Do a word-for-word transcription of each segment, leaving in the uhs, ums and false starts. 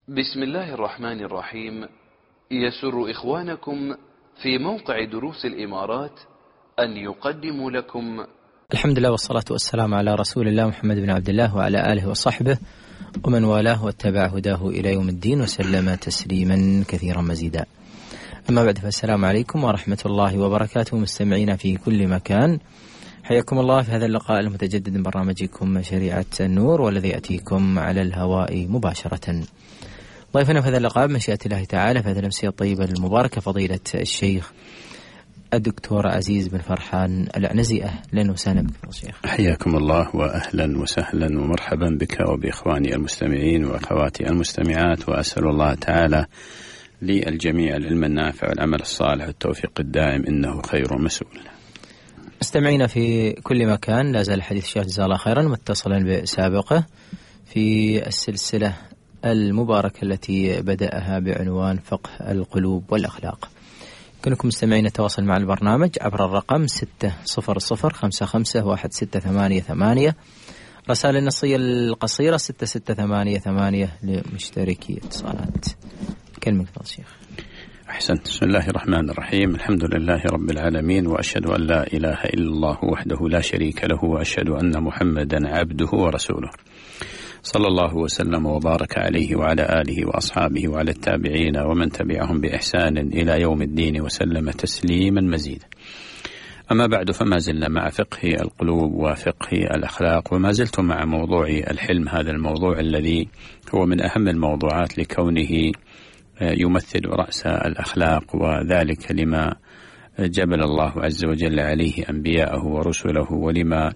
بسم الله الرحمن الرحيم. يسر إخوانكم في موقع دروس الإمارات أن يقدموا لكم الحمد لله والصلاة والسلام على رسول الله محمد بن عبد الله وعلى آله وصحبه ومن والاه واتبع هداه إلى يوم الدين وسلم تسليما كثيرا مزيدا. أما بعد، فالسلام عليكم ورحمة الله وبركاته مستمعين في كل مكان، حياكم الله في هذا اللقاء المتجدد من برنامجكم شريعة النور، والذي يأتيكم على الهواء مباشرة. ضيفنا في هذا اللقاء بمشيئة الله تعالى في هذه الأمسية الطيبة المباركة فضيلة الشيخ الدكتور عزيز بن فرحان العنزي. أهلا وسهلا بك الشيخ. حياكم الله وأهلا وسهلا ومرحبا بك وبإخواني المستمعين وأخواتي المستمعات، وأسأل الله تعالى للجميع العلم النافع والعمل الصالح والتوفيق الدائم، إنه خير مسؤول. مستمعين في كل مكان، لا زال الحديث الشيخ جزاه الله خيرا متصلا بسابقه في السلسلة المباركة التي بدأها بعنوان فقه القلوب والأخلاق. يمكنكم مستمعين التواصل مع البرنامج عبر الرقم ستة صفر صفر خمسة خمسة واحد ستة ثمانية ثمانية، رسائل النصية القصيرة ستة ستة ثمانية ثمانية لمشتركي اتصالات. كلمة فضل الشيخ. أحسنت. بسم الله الرحمن الرحيم. الحمد لله رب العالمين، وأشهد أن لا إله إلا الله وحده لا شريك له، وأشهد أن محمدا عبده ورسوله، صلى الله وسلم وبارك عليه وعلى آله وأصحابه وعلى التابعين ومن تبعهم بإحسان إلى يوم الدين وسلم تسليما مزيدا. أما بعد، فما زلنا مع فقه القلوب وفقه الأخلاق، وما زلت مع موضوع الحلم، هذا الموضوع الذي هو من أهم الموضوعات لكونه يمثل رأس الأخلاق، وذلك لما جبل الله عز وجل عليه أنبياءه ورسله، ولما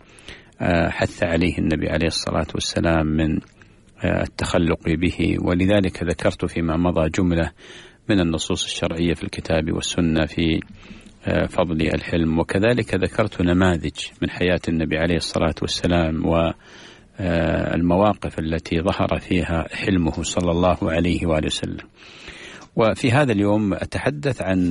حث عليه النبي عليه الصلاة والسلام من التخلق به. ولذلك ذكرت فيما مضى جملة من النصوص الشرعية في الكتاب والسنة في فضل الحلم، وكذلك ذكرت نماذج من حياة النبي عليه الصلاة والسلام والمواقف التي ظهر فيها حلمه صلى الله عليه وآله وسلم. وفي هذا اليوم أتحدث عن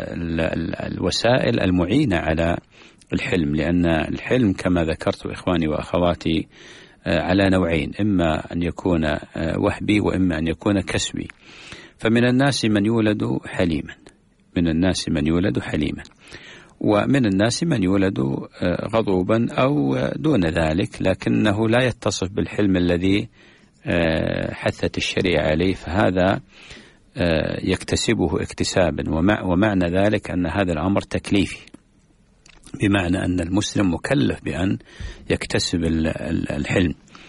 الوسائل المعينة على الحلم، لأن الحلم كما ذكرت إخواني وأخواتي على نوعين، إما أن يكون وهبي وإما أن يكون كسبي. فمن الناس من يولد حليما، من الناس من يولد حليما، ومن الناس من يولد غضوبا أو دون ذلك، لكنه لا يتصف بالحلم الذي حثت الشريعة عليه، فهذا يكتسبه اكتسابا. ومعنى ذلك أن هذا الأمر تكليفي، بمعنى أن المسلم مكلف بأن يكتسب الحلم.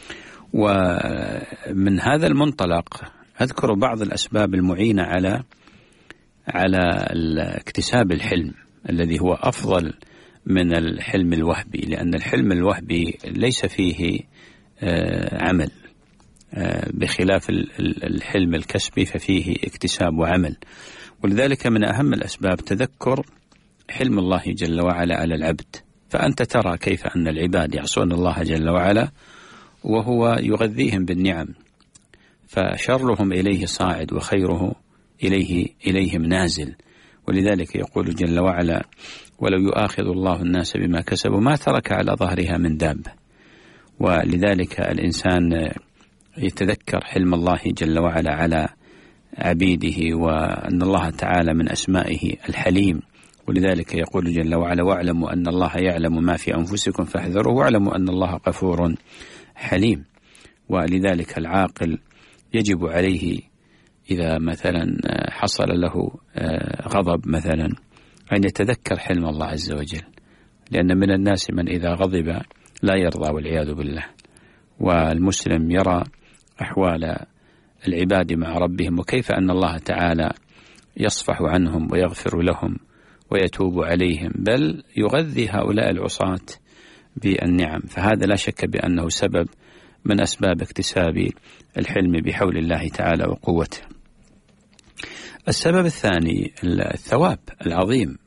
ومن هذا المنطلق أذكر بعض الأسباب المعينة على على اكتساب الحلم الذي هو أفضل من الحلم الوهبي، لأن الحلم الوهبي ليس فيه عمل، بخلاف الحلم الكسبي ففيه اكتساب وعمل. ولذلك من أهم الأسباب تذكر حلم الله جل وعلا على العبد. فأنت ترى كيف أن العباد يعصون الله جل وعلا وهو يغذيهم بالنعم، فشرهم إليه صاعد وخيره إليه إليهم نازل. ولذلك يقول جل وعلا: ولو يؤاخذ الله الناس بما كسبوا ما ترك على ظهرها من دابة. ولذلك الإنسان يتذكر حلم الله جل وعلا على عبيده، وأن الله تعالى من أسمائه الحليم. ولذلك يقول جل وعلا: واعلموا أن الله يعلم ما في أنفسكم فاحذروه واعلموا أن الله غفور حليم. ولذلك العاقل يجب عليه إذا مثلا حصل له غضب مثلا أن يتذكر حلم الله عز وجل، لأن من الناس من إذا غضب لا يرضى والعياذ بالله. والمسلم يرى أحوال العباد مع ربهم، وكيف أن الله تعالى يصفح عنهم ويغفر لهم ويتوب عليهم، بل يغذي هؤلاء العصاة بالنعم. فهذا لا شك بأنه سبب من أسباب اكتساب الحلم بحول الله تعالى وقوته. السبب الثاني الثواب العظيم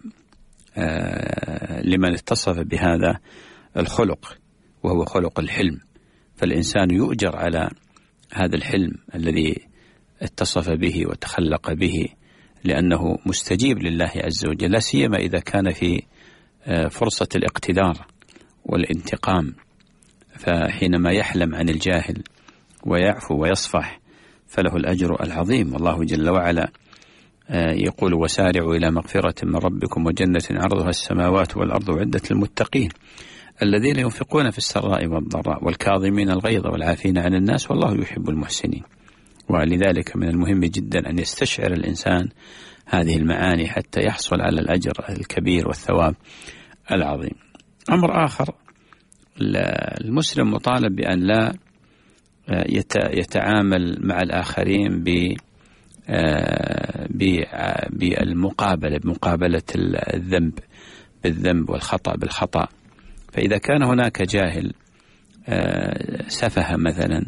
لمن اتصف بهذا الخلق، وهو خلق الحلم. فالإنسان يؤجر على هذا الحلم الذي اتصف به وتخلق به، لأنه مستجيب لله عز وجل، لا سيما إذا كان في فرصة الاقتدار والانتقام. فحينما يحلم عن الجاهل ويعفو ويصفح فله الأجر العظيم. والله جل وعلا يقول وسارعوا إلى مغفرة من ربكم وجنة عرضها السماوات والأرض أعدت للمتقين الذين ينفقون في السراء والضراء والكاظمين الغيظ والعافين عن الناس والله يحب المحسنين. ولذلك من المهم جدا أن يستشعر الإنسان هذه المعاني حتى يحصل على الأجر الكبير والثواب العظيم. أمر آخر، المسلم مطالب بأن لا يتعامل مع الآخرين بالمقابلة بمقابلة الذنب بالذنب والخطأ بالخطأ. فإذا كان هناك جاهل سفه مثلا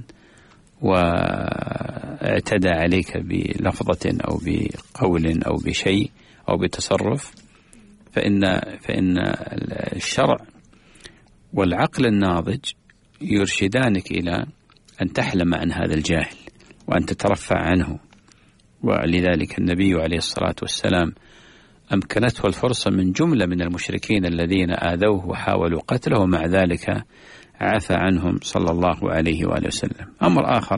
واعتدى عليك بلفظة أو بقول أو بشيء أو بتصرف، فإن فإن الشرع والعقل الناضج يرشدانك إلى أن تحلم عن هذا الجاهل وأن تترفع عنه. ولذلك النبي عليه الصلاة والسلام أمكنته الفرصة من جملة من المشركين الذين آذوه وحاولوا قتله، ومع ذلك عفى عنهم صلى الله عليه وآله وسلم. أمر آخر،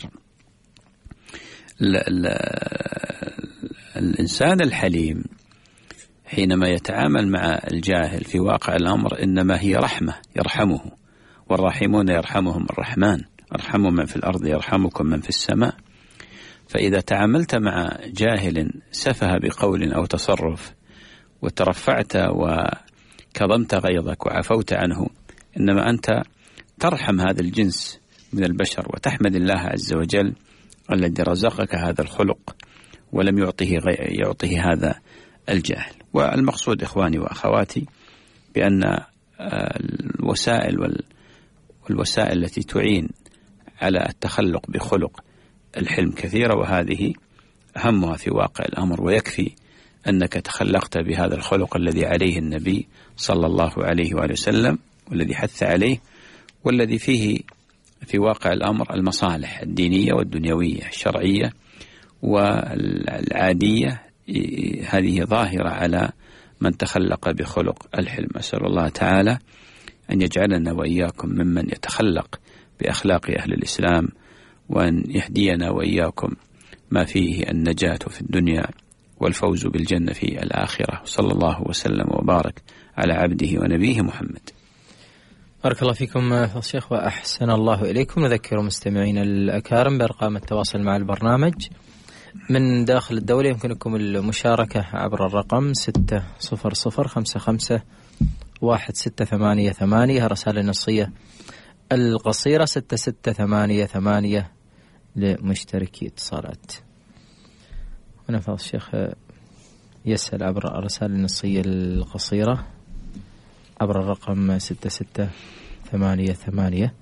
ال ال الإنسان الحليم حينما يتعامل مع الجاهل في واقع الأمر إنما هي رحمة يرحمه، والراحمون يرحمهم الرحمن، ارحموا من في الأرض يرحمكم من في السماء. فإذا تعاملت مع جاهل سفه بقول أو تصرف وترفعت وكظمت غيظك وعفوت عنه، إنما أنت ترحم هذا الجنس من البشر وتحمد الله عز وجل الذي رزقك هذا الخلق ولم يعطيه يعطيه هذا الجاهل. والمقصود إخواني وأخواتي بأن الوسائل والوسائل التي تعين على التخلق بخلق الحلم كثيرة، وهذه أهمها في واقع الأمر. ويكفي أنك تخلقت بهذا الخلق الذي عليه النبي صلى الله عليه وآله وسلم والذي حث عليه، والذي فيه في واقع الأمر المصالح الدينية والدنيوية الشرعية والعادية، هذه ظاهرة على من تخلق بخلق الحلم. أسأل الله تعالى أن يجعلنا وإياكم ممن يتخلق بأخلاق أهل الإسلام، وأن يهدينا وإياكم ما فيه النجاة في الدنيا والفوز بالجنة في الآخرة. صلى الله وسلم وبارك على عبده ونبيه محمد. بارك الله فيكم فضيلة الشيخ وأحسن الله إليكم. نذكر مستمعين الأكارم بأرقام التواصل مع البرنامج من داخل الدولة. يمكنكم المشاركة عبر الرقم ستة صفر صفر خمسة خمسة واحد ستة ثمانية ثمانية، رسالة نصية القصيرة ستة ستة ثمانية ثمانية لمشتركي اتصالات. هنا فضيلة الشيخ يسأل عبر الرسالة النصية القصيرة عبر الرقم ستة ستة ثمانية ثمانية.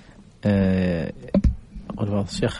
أقول فضيلة الشيخ،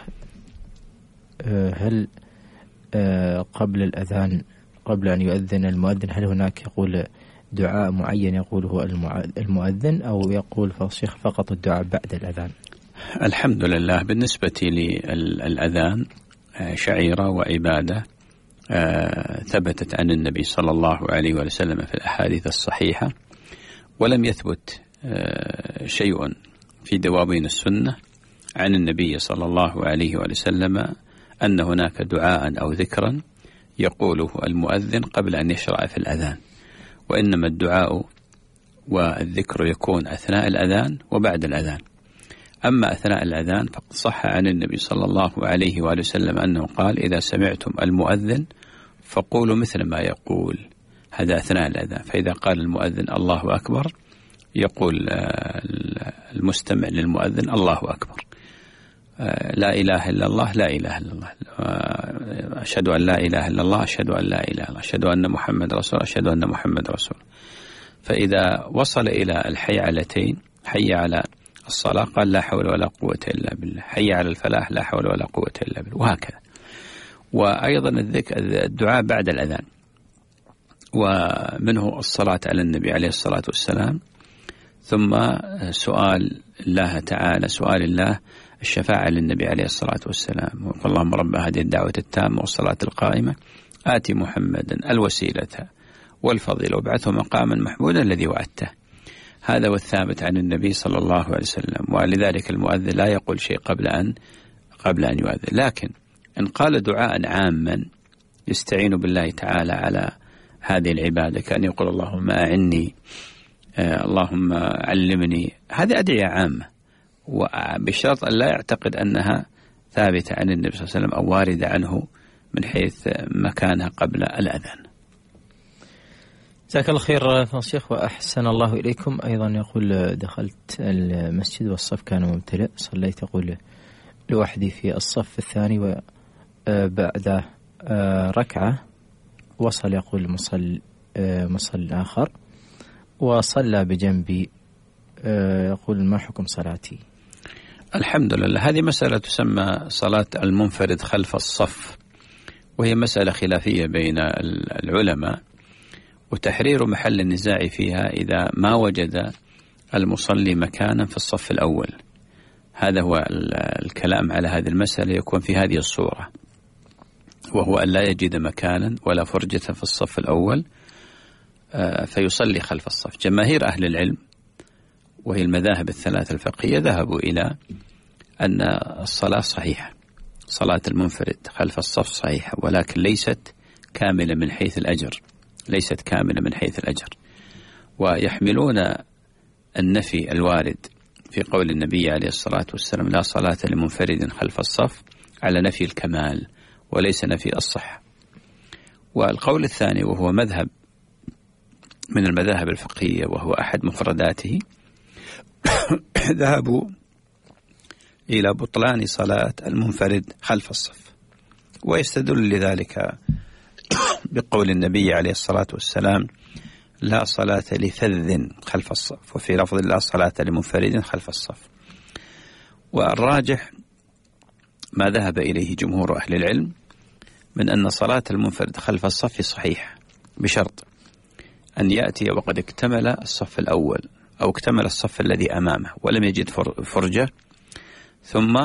هل قبل الأذان قبل أن يؤذن المؤذن هل هناك يقول دعاء معين يقوله المؤذن، أو يقول فضيلة الشيخ فقط الدعاء بعد الأذان؟ الحمد لله. بالنسبة للأذان شعيرة وعبادة ثبتت عن النبي صلى الله عليه وسلم في الأحاديث الصحيحة، ولم يثبت شيء في دواوين السنة عن النبي صلى الله عليه وسلم أن هناك دعاء أو ذكرا يقوله المؤذن قبل أن يشرع في الأذان، وإنما الدعاء والذكر يكون أثناء الأذان وبعد الأذان. أما أثناء الأذان فقد صح عن النبي صلى الله عليه وآله وسلم أنه قال: إذا سمعتم المؤذن فقولوا مثل ما يقول. هذا أثناء الأذان. فإذا قال المؤذن الله أكبر يقول المستمع للمؤذن الله أكبر، لا إله إلا الله لا إله إلا الله، أشهد أن لا إله إلا الله أشهد أن لا إله إلا الله، أشهد أن محمد رسول أشهد أن محمد رسول. فإذا وصل إلى الحيعلتين، حي على الصلاة قال لا حول ولا قوة إلا بالله، حي على الفلاح لا حول ولا قوة إلا بالله، وهكذا. وأيضا الذكر الدعاء بعد الأذان، ومنه الصلاة على النبي عليه الصلاة والسلام، ثم سؤال الله تعالى سؤال الله الشفاعة للنبي عليه الصلاة والسلام، وقال اللهم رب هذه الدعوة التامة والصلاة القائمة آتي محمدا الوسيلة والفضيلة وابعثه مقاما محمودا الذي وعدته. هذا والثابت عن النبي صلى الله عليه وسلم. ولذلك المؤذن لا يقول شيء قبل أن قبل أن يؤذن. لكن إن قال دعاء عاما يستعين بالله تعالى على هذه العبادة، كأن يقول اللهم أعني، آه اللهم علمني، هذه أدعية عامة، وبشرط أن لا يعتقد أنها ثابتة عن النبي صلى الله عليه وسلم أو واردة عنه من حيث مكانها قبل الأذان. جزاك الله خير فضيلة الشيخ وأحسن الله إليكم. أيضا يقول دخلت المسجد والصف كان ممتلئ، صليت يقول لوحدي في الصف الثاني وبعد ركعة وصل يقول مصل مصل آخر وصلى بجنبي، يقول ما حكم صلاتي؟ الحمد لله. هذه مسألة تسمى صلاة المنفرد خلف الصف، وهي مسألة خلافية بين العلماء، وتحرير محل النزاع فيها إذا ما وجد المصلي مكانا في الصف الأول. هذا هو الكلام على هذه المسألة، يكون في هذه الصورة، وهو أن لا يجد مكانا ولا فرجة في الصف الأول فيصلي خلف الصف. جماهير أهل العلم وهي المذاهب الثلاثة الفقهية ذهبوا إلى أن الصلاة صحيحة، صلاة المنفرد خلف الصف صحيحة، ولكن ليست كاملة من حيث الأجر، ليست كاملة من حيث الأجر. ويحملون النفي الوارد في قول النبي عليه الصلاة والسلام لا صلاة لمنفرد خلف الصف على نفي الكمال وليس نفي الصحة. والقول الثاني وهو مذهب من المذاهب الفقهية وهو أحد مفرداته، ذهبوا إلى بطلان صلاة المنفرد خلف الصف، ويستدل لذلك بقول النبي عليه الصلاة والسلام لا صلاة لفذ خلف الصف، وفي لفظ لا صلاة لمنفرد خلف الصف. والراجح ما ذهب إليه جمهور أهل العلم من أن صلاة المنفرد خلف الصف صحيحة، بشرط أن يأتي وقد اكتمل الصف الأول أو اكتمل الصف الذي أمامه ولم يجد فرجة، ثم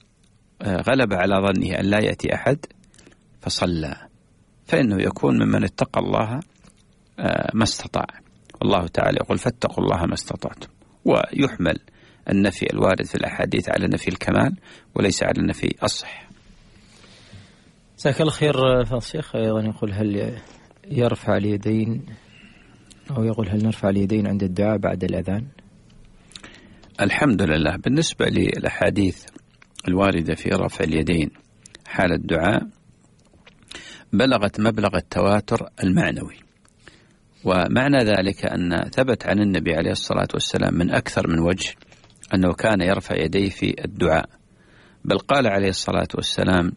غلب على ظنه أن لا يأتي أحد فصلى، فإنه يكون ممن اتقى الله ما استطاع. والله تعالى يقول فاتقوا الله ما استطعتم، ويحمل النفي الوارد في الأحاديث على نفي الكمال وليس على نفي الصح. جزاك الله خير فضيلة الشيخ. أيضا يقول هل يرفع اليدين أو يقول هل نرفع اليدين عند الدعاء بعد الأذان؟ الحمد لله. بالنسبة للأحاديث الواردة في رفع اليدين حال الدعاء بلغت مبلغ التواتر المعنوي، ومعنى ذلك أن ثبت عن النبي عليه الصلاة والسلام من أكثر من وجه أنه كان يرفع يديه في الدعاء، بل قال عليه الصلاة والسلام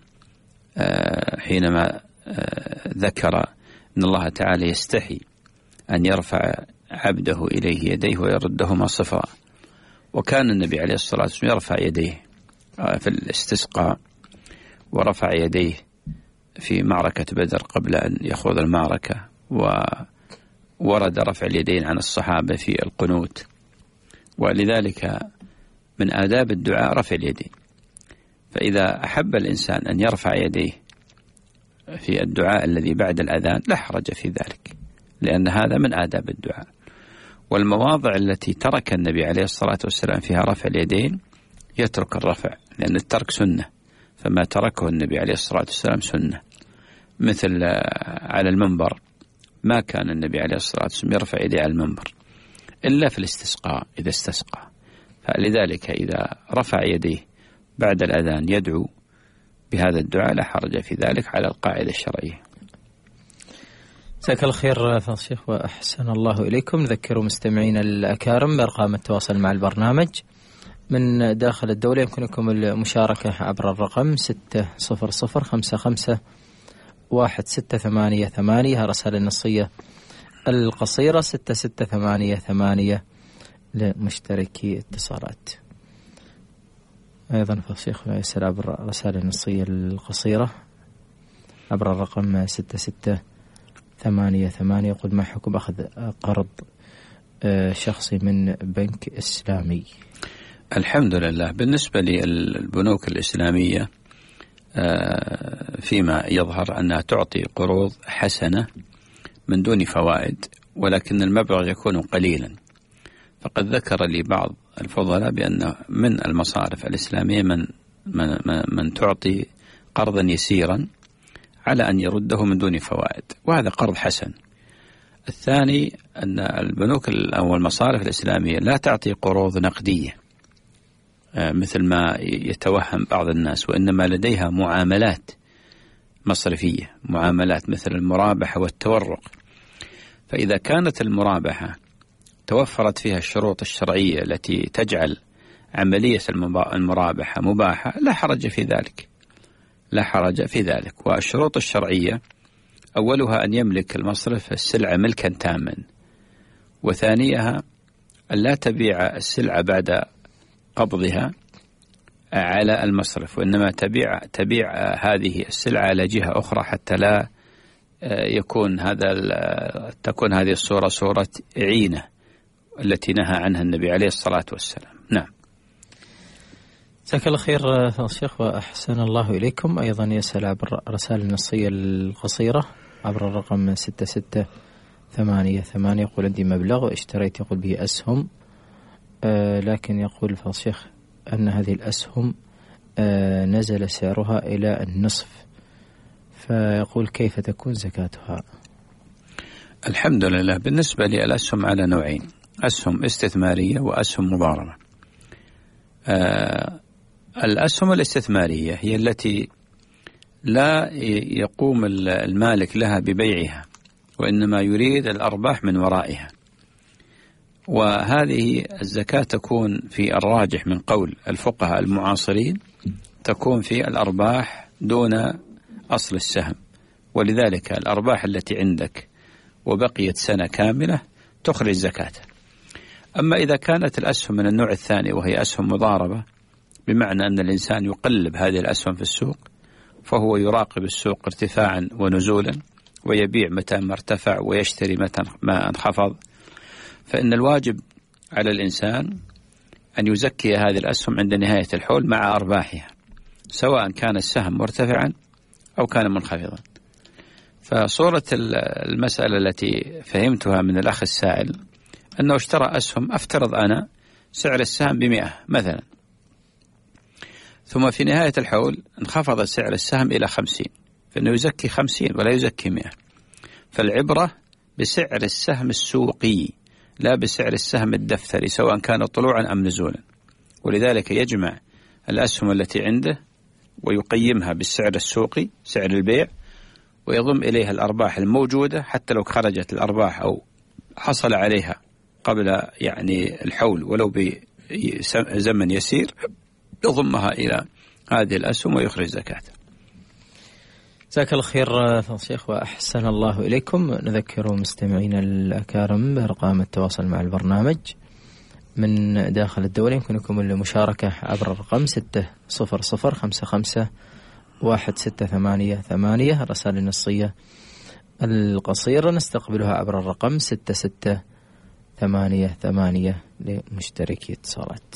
حينما ذكر أن الله تعالى يستحي أن يرفع عبده إليه يديه ويردهما صفرا، وكان النبي عليه الصلاة والسلام يرفع يديه في الاستسقاء ورفع يديه في معركة بدر قبل أن يخوض المعركة، وورد رفع اليدين عن الصحابة في القنوت. ولذلك من آداب الدعاء رفع اليدين، فإذا أحب الإنسان أن يرفع يديه في الدعاء الذي بعد الأذان لا حرج في ذلك، لأن هذا من آداب الدعاء. والمواضع التي ترك النبي عليه الصلاة والسلام فيها رفع اليدين يترك الرفع، لأن الترك سنة، فما تركه النبي عليه الصلاة والسلام سنة. مثل على المنبر ما كان النبي عليه الصلاة والسلام يرفع يديه على المنبر إلا في الاستسقاء إذا استسقى، فلذلك إذا رفع يديه بعد الأذان يدعو بهذا الدعاء لا حرج في ذلك على القاعدة الشرعية. جزاك الله خير فضيلة الشيخ وأحسن الله إليكم. نذكروا مستمعين الأكارم بأرقام التواصل مع البرنامج من داخل الدولة، يمكنكم المشاركة عبر الرقم ستة صفر صفر خمسة خمسة واحد ستة ثمانية ثمانية، رسالة النصية القصيرة ستة ستة ثمانية ثمانية لمشتركي اتصالات. أيضا فضيلة الشيخ يسأل عبر رسالة النصية القصيرة عبر الرقم ستة ستة ثمانية ثمانية، يقول ما حكم أخذ قرض شخصي من بنك إسلامي؟ الحمد لله. بالنسبة للبنوك الإسلامية فيما يظهر أنها تعطي قروض حسنة من دون فوائد، ولكن المبلغ يكون قليلا. فقد ذكر لي بعض الفضلاء بأن من المصارف الإسلامية من, من, من تعطي قرضا يسيرا على أن يرده من دون فوائد، وهذا قرض حسن. الثاني أن البنوك أو المصارف الإسلامية لا تعطي قروض نقدية مثل ما يتوهم بعض الناس، وإنما لديها معاملات مصرفية، معاملات مثل المرابحة والتورق. فإذا كانت المرابحة توفرت فيها الشروط الشرعية التي تجعل عملية المرابحة مباحة لا حرج في ذلك، لا حرج في ذلك. والشروط الشرعية أولها أن يملك المصرف السلعة ملكا تاما، وثانيها أن لا تبيع السلعة بعد قبضها على المصرف، وإنما تبيع تبيع هذه السلعة على جهة أخرى حتى لا يكون هذا تكون هذه الصورة صورة عينة التي نهى عنها النبي عليه الصلاة والسلام. نعم. جزاك الله خير الشيخ وأحسن الله إليكم. أيضا يسأل عبر الرسائل النصية القصيرة عبر الرقم ستة ستة ثمانية ثمانية، يقول عندي مبلغ واشتريت يقول به أسهم، آه لكن يقول الشيخ أن هذه الأسهم آه نزل سعرها إلى النصف، فيقول كيف تكون زكاتها؟ الحمد لله. بالنسبة للأسهم على نوعين، أسهم استثمارية وأسهم مضاربة. آه الأسهم الاستثمارية هي التي لا يقوم المالك لها ببيعها، وإنما يريد الأرباح من ورائها، وهذه الزكاة تكون في الراجح من قول الفقهاء المعاصرين تكون في الأرباح دون أصل السهم، ولذلك الأرباح التي عندك وبقيت سنة كاملة تخرج زكاة. أما إذا كانت الأسهم من النوع الثاني وهي أسهم مضاربة، بمعنى أن الإنسان يقلب هذه الأسهم في السوق، فهو يراقب السوق ارتفاعا ونزولا ويبيع متى ما ارتفع ويشتري متى ما انخفض، فإن الواجب على الإنسان أن يزكي هذه الأسهم عند نهاية الحول مع أرباحها، سواء كان السهم مرتفعا أو كان منخفضا. فصورة المسألة التي فهمتها من الأخ السائل أنه اشترى أسهم، أفترض أنا سعر السهم بمئة مثلا، ثم في نهاية الحول انخفض سعر السهم إلى خمسين، فإنه يزكي خمسين ولا يزكي مئة. فالعبرة بسعر السهم السوقي لا بسعر السهم الدفتري، سواء كان طلوعا أم نزولا. ولذلك يجمع الأسهم التي عنده ويقيمها بالسعر السوقي سعر البيع، ويضم إليها الأرباح الموجودة، حتى لو خرجت الأرباح أو حصل عليها قبل يعني الحول ولو بزمن يسير، يضمها إلى هذه الأسهم ويخرج زكاة. جزاك الله خير شيخ وأحسن الله إليكم. نذكر مستمعين الأكارم بأرقام التواصل مع البرنامج من داخل الدولة، يمكنكم المشاركة عبر الرقم ستة صفر صفر خمسة خمسة واحد ستة ثمانية ثمانية. الرسائل النصية القصيرة نستقبلها عبر الرقم ستة ستة ثمانية ثمانية لمشتركي اتصالات.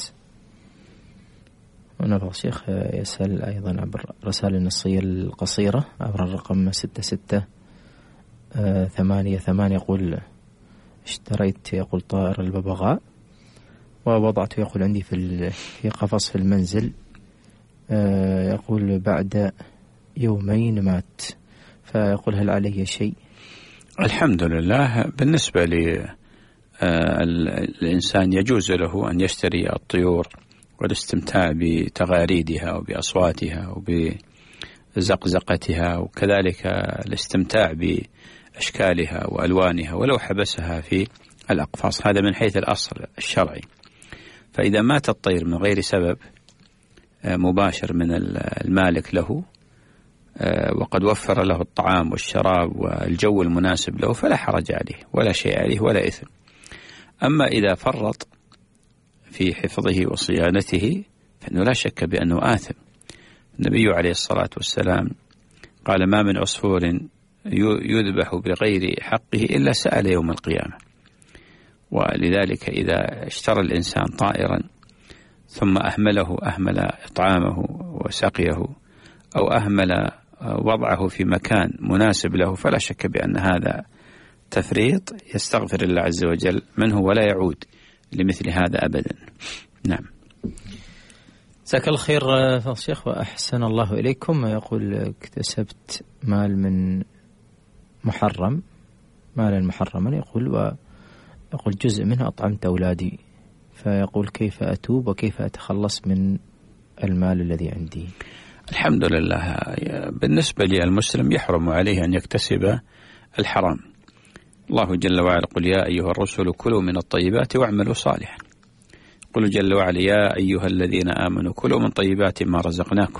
ونبغى الشيخ يسأل أيضا عبر الرسائل النصية القصيرة عبر الرقم ستة ستة ثمانية ثمانية، يقول اشتريت يقول طائر الببغاء ووضعته يقول عندي في في قفص في المنزل، يقول بعد يومين مات، فيقول هل علي شيء؟ الحمد لله. بالنسبة للإنسان يجوز له أن يشتري الطيور والاستمتاع بتغاريدها وبأصواتها وبزقزقتها، وكذلك الاستمتاع بأشكالها وألوانها ولو حبسها في الأقفاص، هذا من حيث الأصل الشرعي. فإذا مات الطير من غير سبب مباشر من المالك له وقد وفر له الطعام والشراب والجو المناسب له فلا حرج عليه ولا شيء عليه ولا إثم. أما إذا فرط في حفظه وصيانته فإنه لا شك بأنه آثم. النبي عليه الصلاة والسلام قال ما من عصفور يذبح بغير حقه إلا سأل يوم القيامة. ولذلك إذا اشترى الإنسان طائرا ثم أهمله أهمل إطعامه وسقيه أو أهمل وضعه في مكان مناسب له فلا شك بأن هذا تفريط يستغفر الله عز وجل منه ولا يعود لمثل هذا أبدا. نعم. جزاك الله خير فضل الشيخ وأحسن الله إليكم. يقول اكتسبت مال من محرم، مالا محرما، يقول ويقول جزء منه أطعمت أولادي، فيقول كيف أتوب وكيف أتخلص من المال الذي عندي؟ الحمد لله. بالنسبة للمسلم يحرم عليه أن يكتسب الحرام. الله جل وعلا قل يا أيها الرسل كلوا من الطيبات واعملوا صالحا. قل جل وعلا يا أيها الذين آمنوا كلوا من طيبات ما رزقناكم.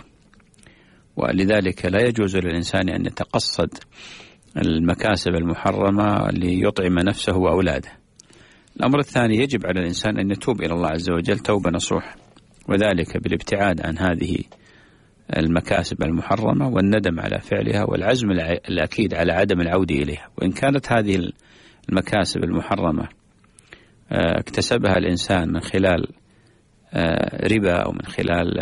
ولذلك لا يجوز للإنسان أن يتقصد المكاسب المحرمة ليطعم نفسه وأولاده. الأمر الثاني يجب على الإنسان أن يتوب إلى الله عز وجل توبة نصوح، وذلك بالابتعاد عن هذه المكاسب المحرمة والندم على فعلها والعزم الأكيد على عدم العودة إليها. وإن كانت هذه المكاسب المحرمة اكتسبها الإنسان من خلال ربا أو من خلال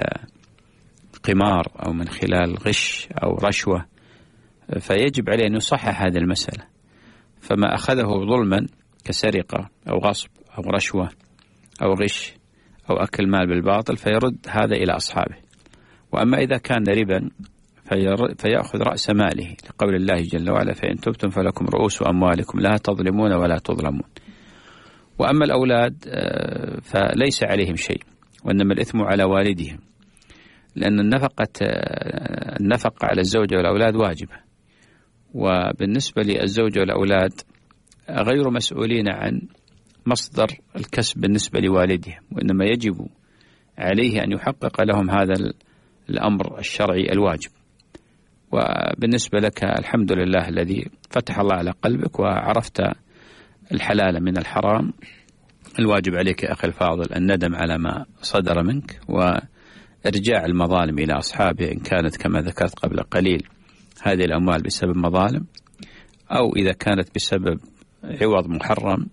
قمار أو من خلال غش أو رشوة، فيجب عليه أن يصحح هذه المسألة. فما أخذه ظلما كسرقة أو غصب أو رشوة أو غش أو أكل مال بالباطل فيرد هذا إلى أصحابه. وأما إذا كان ربا فيأخذ رأس ماله، لقول الله جل وعلا فإن تبتم فلكم رؤوس أموالكم لا تظلمون ولا تظلمون. وأما الأولاد فليس عليهم شيء، وإنما الإثم على والدهم، لأن النفقة النفقة على الزوجة والأولاد واجبة. وبالنسبة للزوجة والأولاد غير مسؤولين عن مصدر الكسب بالنسبة لوالدهم، وإنما يجب عليه أن يحقق لهم هذا الأمر الشرعي الواجب. وبالنسبة لك الحمد لله الذي فتح الله على قلبك وعرفت الحلال من الحرام، الواجب عليك يا أخي الفاضل الندم على ما صدر منك وإرجاع المظالم إلى أصحابه، إن كانت كما ذكرت قبل قليل هذه الأموال بسبب مظالم، أو إذا كانت بسبب عوض محرم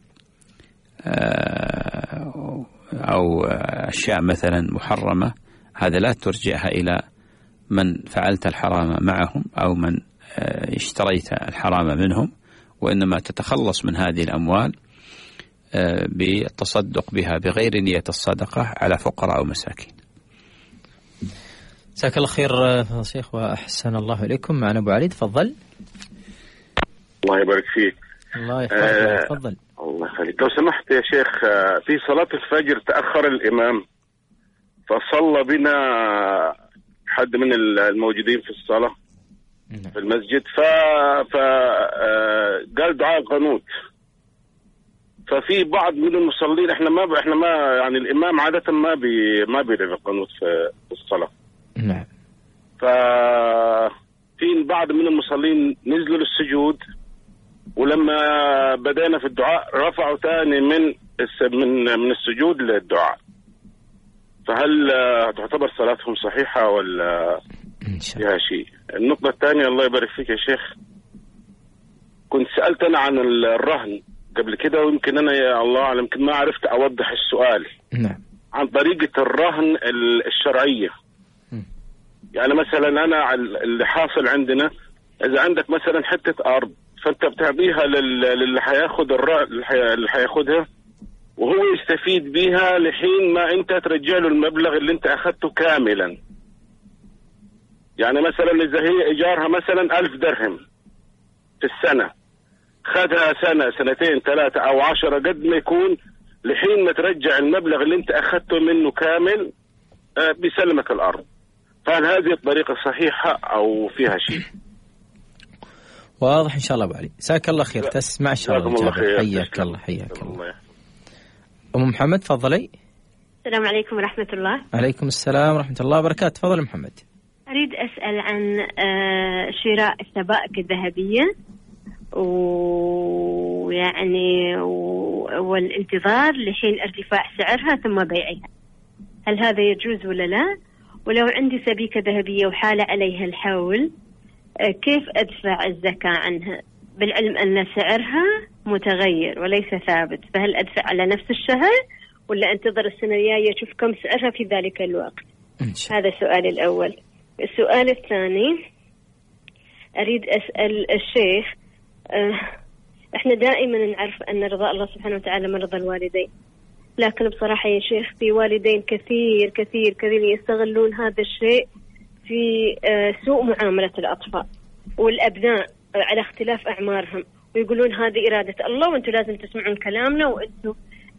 أو أشياء مثلا محرمة، هذا لا ترجعها إلى من فعلت الحرام معهم أو من اشتريت الحرام منهم، وإنما تتخلص من هذه الأموال بالتصدق بها بغير نية الصدقة على فقراء أو مساكين. جزاك الله خير فضل الشيخ وأحسن الله إليكم. معنا أبو علي، تفضل. الله يبارك فيك. الله يحفظك. تفضل. الله يخليك. لو سمحت يا شيخ، في صلاة الفجر تأخر الإمام فصلى بنا حد من الموجودين في الصلاة في المسجد، فقال دعاء القنوت. ففي بعض من المصلين احنا ما احنا ما يعني الإمام عادة ما بي ما بيدعي القنوت في الصلاة. نعم. ففي بعض من المصلين نزلوا للسجود، ولما بدأنا في الدعاء رفعوا ثاني من من من السجود للدعاء. فهل تعتبر صلاتهم صحيحة ولا فيها شيء؟ النقطة الثانية، الله يبارك فيك يا شيخ، كنت سألت أنا عن الرهن قبل كده، ويمكن أنا يا الله أعلم يمكن ما عرفت أوضح السؤال. نعم. عن طريقة الرهن الشرعية. يعني مثلا أنا اللي حاصل عندنا، إذا عندك مثلا حتة أرض فأنت بتعطيها للي حياخد اللي حياخدها، وهو يستفيد بيها لحين ما أنت ترجع له المبلغ اللي أنت أخذته كاملا. يعني مثلا إذا هي إيجارها مثلا ألف درهم في السنة، خدها سنة سنتين ثلاثة أو عشرة قد ما يكون، لحين ما ترجع المبلغ اللي أنت أخذته منه كامل بيسلمك الأرض. فهل هذه الطريقة صحيحة أو فيها شيء؟ واضح إن شاء الله أبو علي. جزاك الله خير. تسمع إن شاء الله. حياك الله. حياك الله. أم محمد تفضلي. السلام عليكم ورحمة الله. عليكم السلام ورحمة الله وبركاته. تفضل محمد. أريد أسأل عن شراء السبائك الذهبية ويعني والانتظار لحين ارتفاع سعرها ثم بيعها، هل هذا يجوز ولا لا؟ ولو عندي سبيكة ذهبية وحال عليها الحول كيف أدفع الزكاة عنها، بالعلم أن سعرها متغير وليس ثابت؟ فهل أدفع على نفس الشهر ولا أنتظر السنة الجاية أشوف كم سعرها في ذلك الوقت؟ هذا السؤال الأول. السؤال الثاني، أريد أسأل الشيخ، احنا دائما نعرف أن رضا الله سبحانه وتعالى مرضى الوالدين، لكن بصراحة يا شيخ في والدين كثير كثير كثير يستغلون هذا الشيء في سوء معاملة الأطفال والأبناء على اختلاف أعمارهم، ويقولون هذه إرادة الله وأنتم لازم تسمعون كلامنا وأنتم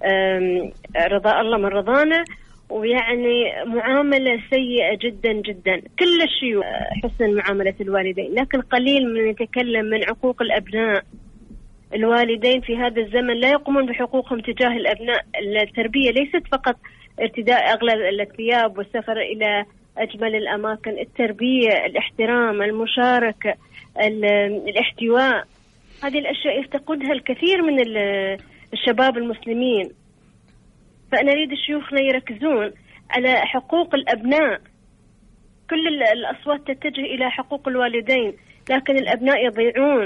رضا الله من رضانا، ويعني معاملة سيئة جدا جدا. كل الشيوخ حسن معاملة الوالدين، لكن قليل من يتكلم من عقوق الأبناء. الوالدين في هذا الزمن لا يقومون بحقوقهم تجاه الأبناء. التربية ليست فقط ارتداء أغلى الثياب والسفر إلى أجمل الأماكن، التربية، الاحترام، المشاركة، الاحتواء، هذه الأشياء يفتقدها الكثير من الشباب المسلمين. فأنا أريد شيوخنا يركزون على حقوق الأبناء. كل الأصوات تتجه إلى حقوق الوالدين، لكن الأبناء يضيعون.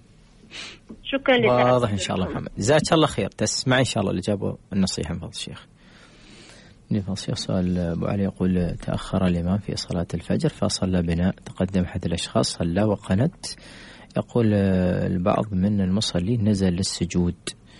شكرا لك. واضح إن شاء الله محمد، جزاك الله خير. تسمع إن شاء الله الإجابة والنصيحة من فضل الشيخ. من فضل الشيخ سؤال أبو علي يقول: تأخر الإمام في صلاة الفجر فصلى بنا، تقدم أحد الأشخاص صلى وقنت. يقول البعض من المصلين نزل للسجود،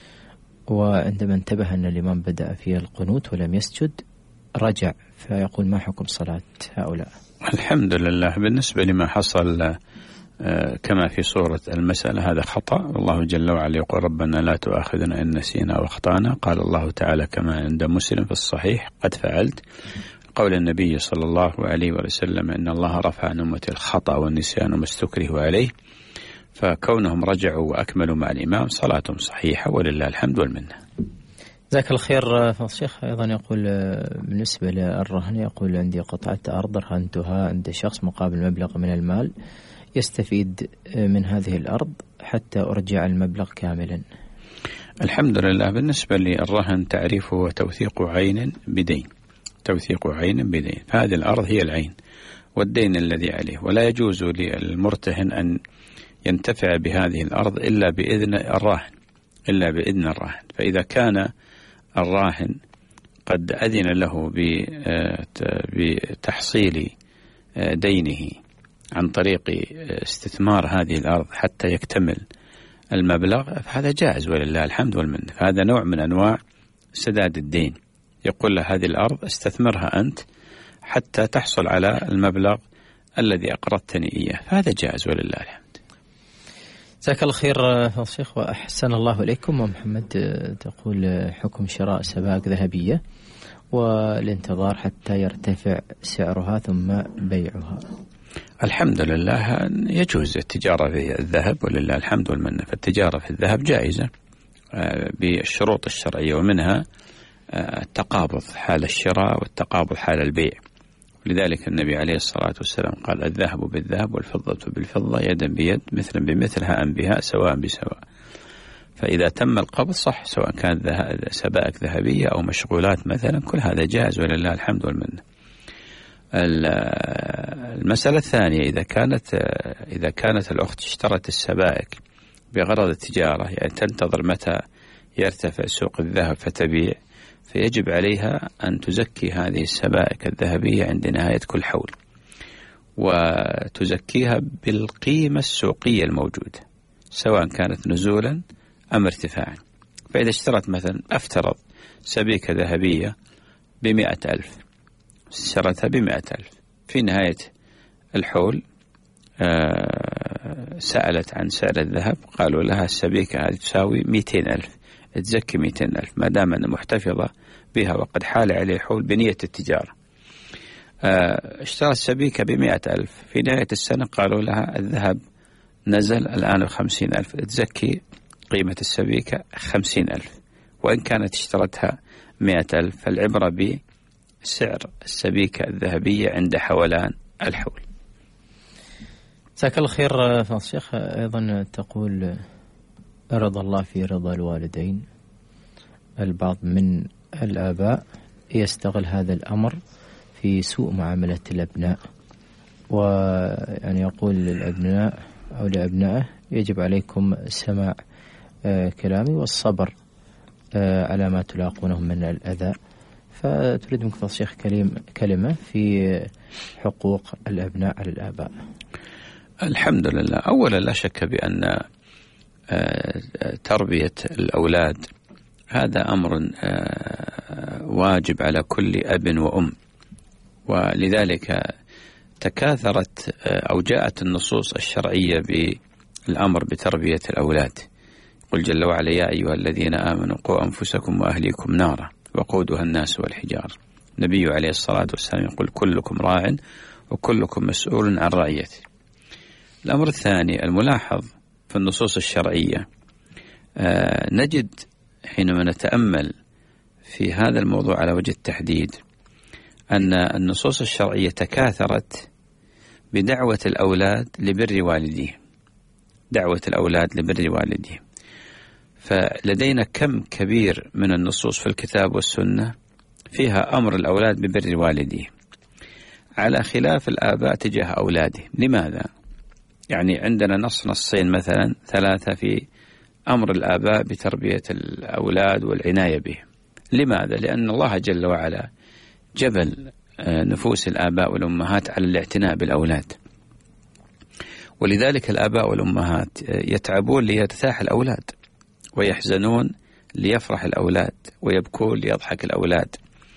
وعندما انتبه أن الإمام بدأ في القنوت ولم يسجد رجع، فيقول: ما حكم صلاة هؤلاء؟ الحمد لله. بالنسبة لما حصل كما في صورة المسألة هذا خطأ، الله جل وعلا يقول: ربنا لا تؤاخذنا إن نسينا واخطأنا. قال الله تعالى كما عند مسلم في الصحيح: قد فعلت. قول النبي صلى الله عليه وسلم: إن الله رفع عن أمتي الخطأ والنسيان وما استكرهوا عليه. فكونهم رجعوا وأكملوا مع الإمام صلاتهم صحيحة ولله الحمد والمنة. جزاك الله خير. فضل الشيخ أيضا يقول بالنسبة للرهن، يقول: عندي قطعة أرض رهنتها عند شخص مقابل مبلغ من المال، يستفيد من هذه الأرض حتى أرجع المبلغ كاملا. الحمد لله. بالنسبة للرهن تعريفه وتوثيق عين بدين، توثيق عين بدين. هذه الأرض هي العين والدين الذي عليه، ولا يجوز للمرتهن أن ينتفع بهذه الأرض إلا بإذن الراهن، إلا بإذن الراهن. فإذا كان الراهن قد أذن له بتحصيل دينه عن طريق استثمار هذه الأرض حتى يكتمل المبلغ، فهذا جائز ولله الحمد والمنة. هذا نوع من أنواع سداد الدين. يقول له: هذه الأرض استثمرها أنت حتى تحصل على المبلغ الذي أقرضتني إياه، فهذا جائز ولله الحمد. جزاك الله خير فضل الشيخ وأحسن الله إليكم. ومحمد تقول: حكم شراء سبائك ذهبية والانتظار حتى يرتفع سعرها ثم بيعها. الحمد لله، يجوز التجارة في الذهب ولله الحمد والمنة. فالتجارة في الذهب جائزة بالشروط الشرعية، ومنها التقابض حال الشراء والتقابض حال البيع. لذلك النبي عليه الصلاة والسلام قال: الذهب بالذهب والفضة بالفضة يدا بيد مثلا بمثل هاء بهاء سواء بسواء. فإذا تم القبض صح، سواء كانت سبائك ذهبية أو مشغولات مثلا، كل هذا جائز ولله الحمد والمنة. المسألة الثانية: إذا كانت إذا كانت الأخت اشترت السبائك بغرض التجارة، يعني تنتظر متى يرتفع سوق الذهب فتبيع، فيجب عليها أن تزكي هذه السبائك الذهبية عند نهاية كل حول، وتزكيها بالقيمة السوقية الموجودة سواء كانت نزولا أم ارتفاعا. فإذا اشترت مثلا، أفترض سبيكة ذهبية بمئة ألف، اشترتها بمئة ألف، في نهاية الحول سألت عن سعر الذهب، قالوا لها السبيكة هذه تساوي مئتين ألف، تزكي مئتين ألف ما دام أن محتفظة بها وقد حال عليه الحول بنية التجارة. اشترت السبيكة بمئة ألف، في نهاية السنة قالوا لها الذهب نزل الآن بخمسين ألف، تزكي قيمة السبيكة خمسين ألف، وإن كانت اشترتها مئة ألف. فالعبرة بسعر السبيكة الذهبية عند حولان الحول. جزاك الله خير فضل الشيخ. أيضا تقول: رضا الله في رضا الوالدين. البعض من الآباء يستغل هذا الأمر في سوء معاملة الأبناء، ويعني يقول للأبناء أو لأبنائه: يجب عليكم سماع كلامي والصبر على ما تلاقونه من الأذى. فتريد منك فضل الشيخ كلمة في حقوق الأبناء على الآباء. الحمد لله. أولا لا شك بأن تربية الأولاد هذا أمر واجب على كل أب وأم، ولذلك تكاثرت أو جاءت النصوص الشرعية بالأمر بتربية الأولاد. قل جل وعلا: يا أيها الذين آمنوا قوا أنفسكم وأهليكم نارا وقودها الناس والحجار. النبي عليه الصلاة والسلام يقول: كلكم راع وكلكم مسؤول عن رعيته. الأمر الثاني الملاحظ في النصوص الشرعية، آه نجد حينما نتأمل في هذا الموضوع على وجه التحديد أن النصوص الشرعية تكاثرت بدعوة الأولاد لبر والديهم، دعوة الأولاد لبر والديهم. فلدينا كم كبير من النصوص في الكتاب والسنة فيها أمر الأولاد ببر والديهم، على خلاف الآباء تجاه أولادهم. لماذا؟ يعني عندنا نص نصين مثلا ثلاثة في أمر الآباء بتربية الأولاد والعناية بهم. لماذا؟ لأن الله جل وعلا جبل نفوس الآباء والأمهات على الاعتناء بالأولاد، ولذلك الآباء والأمهات يتعبون ليرتاح الأولاد، ويحزنون ليفرح الأولاد، ويبكون ليضحك الأولاد،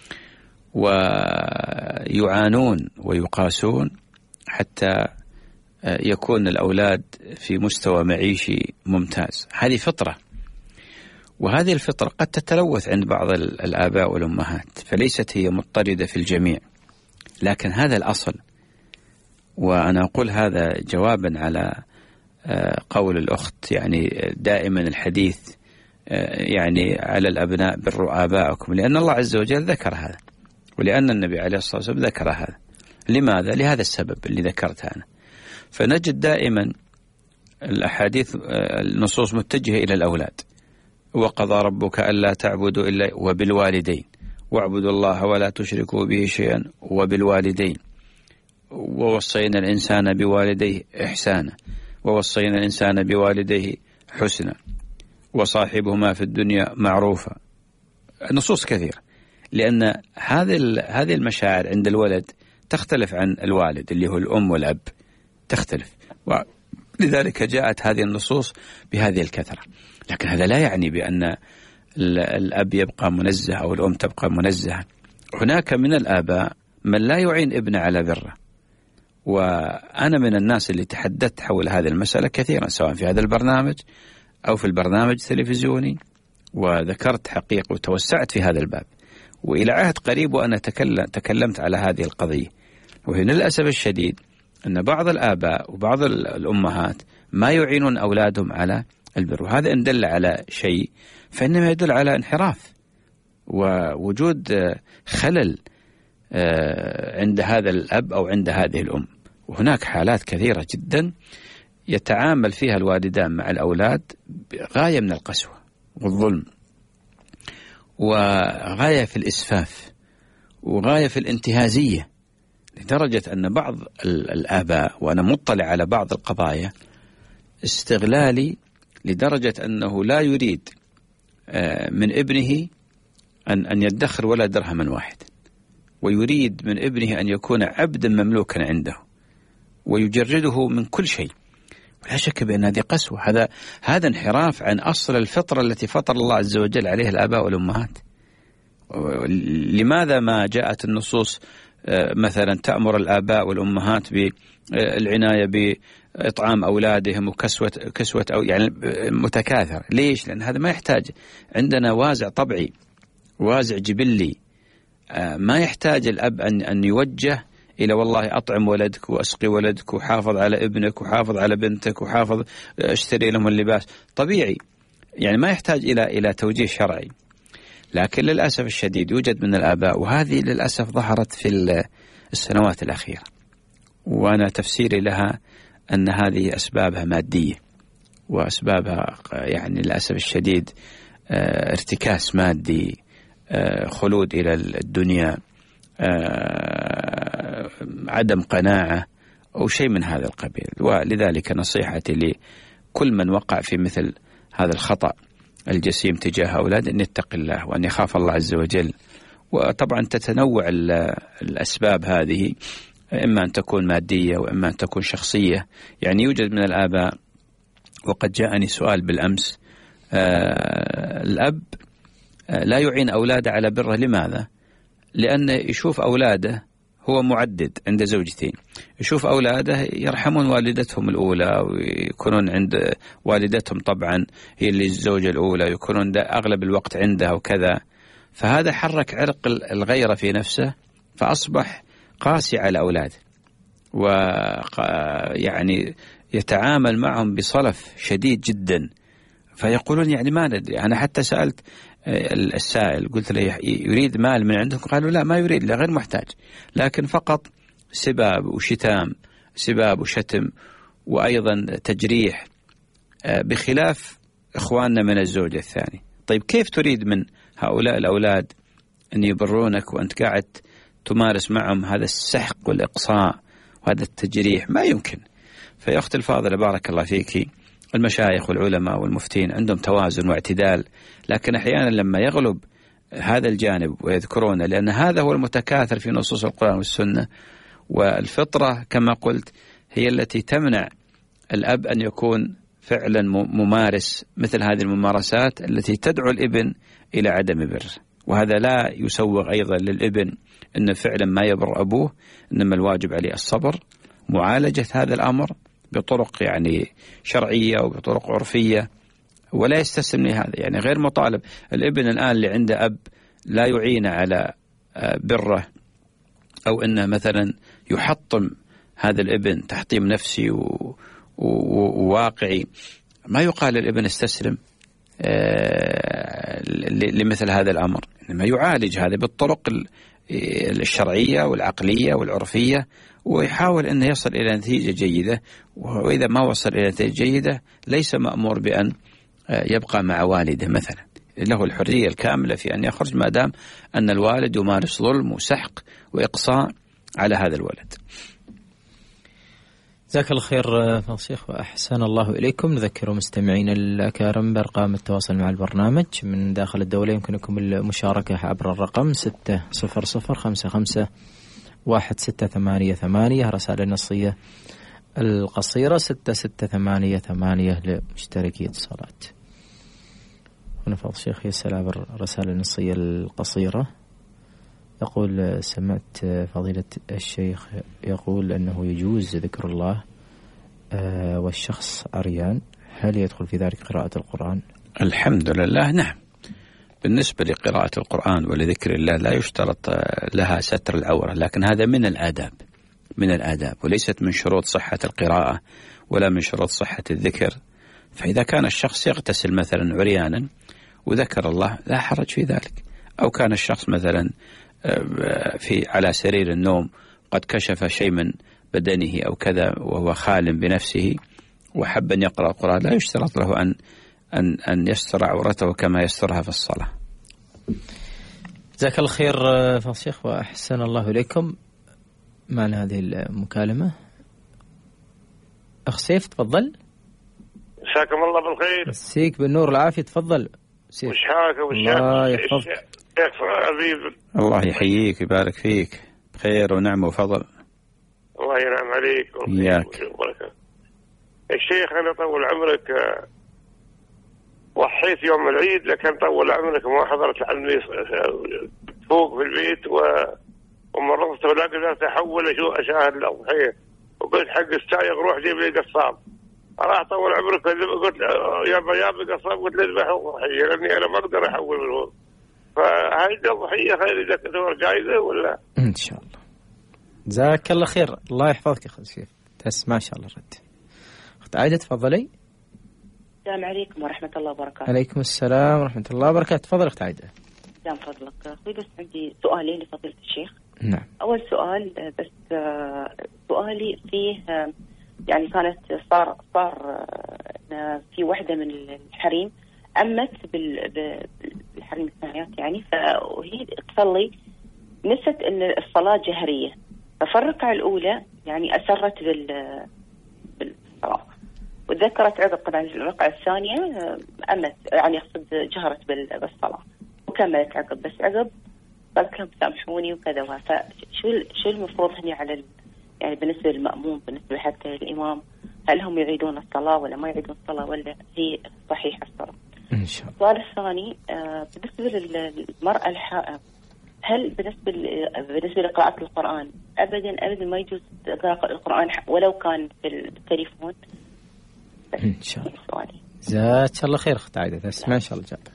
ويعانون ويقاسون حتى يكون الأولاد في مستوى معيشي ممتاز. هذه فطرة، وهذه الفطرة قد تتلوث عند بعض الآباء والأمهات، فليست هي مضطردة في الجميع، لكن هذا الأصل. وأنا أقول هذا جوابا على قول الأخت، يعني دائما الحديث يعني على الأبناء بروا آباءكم، لأن الله عز وجل ذكر هذا، ولأن النبي عليه الصلاة والسلام ذكر هذا. لماذا؟ لهذا السبب اللي ذكرته أنا. فنجد دائما الأحاديث النصوص متجهة إلى الأولاد. وقضى ربك ألا تعبدوا إلا وبالوالدين واعبدوا الله ولا تشركوا به شيئا وبالوالدين ووصينا الإنسان بوالديه إحسانا ووصينا الإنسان بوالديه حسنا وصاحبهما في الدنيا معروفا. نصوص كثيرة، لأن هذه هذه المشاعر عند الولد تختلف عن الوالد اللي هو الأم والأب، تختلف، ولذلك جاءت هذه النصوص بهذه الكثرة. لكن هذا لا يعني بأن الأب يبقى منزه أو الأم تبقى منزهة. هناك من الآباء من لا يعين ابنه على بره، وأنا من الناس اللي تحدثت حول هذه المسألة كثيرا، سواء في هذا البرنامج أو في البرنامج التلفزيوني، وذكرت حقيقة وتوسعت في هذا الباب. وإلى عهد قريب وأنا تكلم تكلمت على هذه القضية، وهي للأسف الشديد أن بعض الآباء وبعض الأمهات ما يعينون أولادهم على البر، وهذا إن دل على شيء فإنما يدل على انحراف ووجود خلل عند هذا الأب أو عند هذه الأم. وهناك حالات كثيرة جدا يتعامل فيها الوالدان مع الأولاد بغاية من القسوة والظلم، وغاية في الإسفاف، وغاية في الانتهازية، لدرجة أن بعض الآباء، وأنا مطلع على بعض القضايا، استغلالي لدرجة أنه لا يريد من ابنه أن أن يدخر ولا درهما واحد، ويريد من ابنه أن يكون عبدا مملوكا عنده، ويجرده من كل شيء. ولا شك بأن هذه قسوة، هذا هذا انحراف عن أصل الفطرة التي فطر الله عز وجل عليها الآباء والأمهات. لماذا ما جاءت النصوص مثلا تأمر الآباء والأمهات بالعناية بإطعام أولادهم وكسوة كسوة أو يعني متكاثر؟ ليش؟ لأن هذا ما يحتاج. عندنا وازع طبيعي، وازع جبلي، ما يحتاج الأب أن أن يوجه إلى والله أطعم ولدك وأسقي ولدك وحافظ على ابنك وحافظ على بنتك وحافظ اشتري لهم اللباس. طبيعي، يعني ما يحتاج إلى إلى توجيه شرعي. لكن للأسف الشديد يوجد من الآباء، وهذه للأسف ظهرت في السنوات الأخيرة، وأنا تفسيري لها أن هذه أسبابها مادية، وأسبابها يعني للأسف الشديد ارتكاس مادي، خلود إلى الدنيا، عدم قناعة أو شيء من هذا القبيل. ولذلك نصيحتي لكل من وقع في مثل هذا الخطأ الجسيم تجاه أولاد أن يتقي الله وأن يخاف الله عز وجل. وطبعا تتنوع الأسباب هذه، إما أن تكون مادية وإما أن تكون شخصية. يعني يوجد من الآباء، وقد جاءني سؤال بالأمس، آه الأب لا يعين أولاده على بره. لماذا؟ لأنه يشوف أولاده هو معدد عند زوجتين، يشوف أولاده يرحمون والدتهم الأولى ويكونون عند والدتهم طبعا هي اللي الزوجة الأولى، يكونون أغلب الوقت عندها وكذا، فهذا حرك عرق الغيرة في نفسه فأصبح قاسي على أولاده، ويعني يتعامل معهم بصلف شديد جدا. فيقولون يعني ما ندري. أنا حتى سألت السائل قلت له يريد مال من عندكم؟ قالوا لا ما يريد، لا غير محتاج، لكن فقط سباب وشتام، سباب وشتم وأيضا تجريح، بخلاف إخواننا من الزوج الثاني. طيب كيف تريد من هؤلاء الأولاد أن يبرونك وأنت قاعد تمارس معهم هذا السحق والإقصاء وهذا التجريح؟ ما يمكن. فيا أختي الفاضلة بارك الله فيك، المشايخ والعلماء والمفتين عندهم توازن واعتدال، لكن أحيانا لما يغلب هذا الجانب ويذكرونه، لأن هذا هو المتكاثر في نصوص القرآن والسنة، والفطرة كما قلت هي التي تمنع الأب أن يكون فعلا ممارس مثل هذه الممارسات التي تدعو الابن إلى عدم بره. وهذا لا يسوغ أيضا للابن أن فعلا ما يبر أبوه، إنما الواجب عليه الصبر، معالجة هذا الأمر بطرق يعني شرعية وبطرق عرفية، ولا يستسلم لهذا. يعني غير مطالب الابن الآن اللي عنده أب لا يعين على بره، أو أنه مثلا يحطم هذا الابن تحطيم نفسي وواقعي، ما يقال الابن استسلم لمثل هذا الأمر، إنما يعالج هذا بالطرق الشرعية والعقلية والعرفية، ويحاول أن يصل إلى نتيجة جيدة. وإذا ما وصل إلى نتيجة جيدة ليس مأمور بأن يبقى مع والده مثلا، له الحرية الكاملة في أن يخرج ما دام أن الوالد يمارس ظلم وسحق وإقصاء على هذا الولد. جزاك الله خير فضيلة الشيخ وأحسن الله إليكم. نذكر مستمعين الأكارم بأرقام التواصل مع البرنامج من داخل الدولة، يمكنكم المشاركة عبر الرقم ستة صفر صفر خمسة خمسة واحد ستة ثمانية ثمانية، رسائل النصية القصيرة ستة ستة ثمانية ثمانية لمشتركي اتصالات. هنا فضيلة الشيخ يسأل عبر الرسائل النصية القصيرة، يقول سمعت فضيلة الشيخ يقول أنه يجوز ذكر الله والشخص عريان، هل يدخل في ذلك قراءة القرآن؟ الحمد لله نعم. بالنسبة لقراءة القرآن ولذكر الله لا يشترط لها ستر العورة، لكن هذا من الآداب، من الآداب وليست من شروط صحة القراءة ولا من شروط صحة الذكر. فإذا كان الشخص يغتسل مثلا عريانا وذكر الله لا حرج في ذلك، أو كان الشخص مثلا في على سرير النوم قد كشف شيء من بدنه أو كذا وهو خال بنفسه وحب أن يقرأ القرآن، لا يشترط له أن أن أن يستر عورته كما يسترها في الصلاة. جزاك الله خير فضيلة الشيخ وأحسن الله إليكم. معنا هذه المكالمة أخ سيف، تفضل. مساكم الله بالخير. مسيك بالنور والعافية، تفضل سيف. وش حالك وش الله يحفظك. الله يحييك ويبارك فيك، بخير ونعمة وفضل. الله ينعم عليك وإياك. الشيخ أنا طول عمرك وحيت يوم العيد، لكن طول عمرك ما حضرت عني فوق في البيت، و ومرضت ولا قدرت أحول أشاهد الأضحية، وقلت حق السايق روح جيب لي قصاب. راح طول عمرك قلت يابا يابا قصاب، قلت له اذبح الضحية لأني أنا ما أقدر أحول من هون. فهاي الضحية خير إذا كثر جايزة ولا؟ إن شاء الله. جزاك الله خير، الله يحفظك يا أخي سيف، تسمع إن شاء الله رد. أخت عايدة تفضلي. السلام عليكم ورحمة الله وبركاته. عليكم السلام ورحمة الله وبركاته. تفضل أخت عايدة. سلام فضلك أخوي، بس عندي سؤالين لفضيلة الشيخ. نعم. أول سؤال، بس سؤالي فيه يعني كانت صار صار في واحدة من الحريم أمت بالحريم الثانيات يعني، فهي تصلي نسيت إن الصلاة جهرية، فالركعة الأولى يعني أسرت بال بالصلاة، وتذكرت عقب طبعا الركعة الثانية أمت يعني أقصد جهرت بالصلاة وكملت عقب، بس عقب قالت لهم سامحوني وكذا. فشو شو المفروض هني على يعني بالنسبة للمأموم، بالنسبة حتى للإمام، هل هم يعيدون الصلاة ولا ما يعيدون الصلاة، ولا هي صحيحة الصلاة؟ إن شاء الله. السؤال الثاني بالنسبة للمرأة الحائض، هل بالنسبة بالنسبة لقراءة القرآن أبدا أبدا ما يجوز قراءة القرآن ولو كان بالتليفون؟ إن شاء الله. جزاك الله خير أخت عايدة، تسمع إن شاء الله جاب.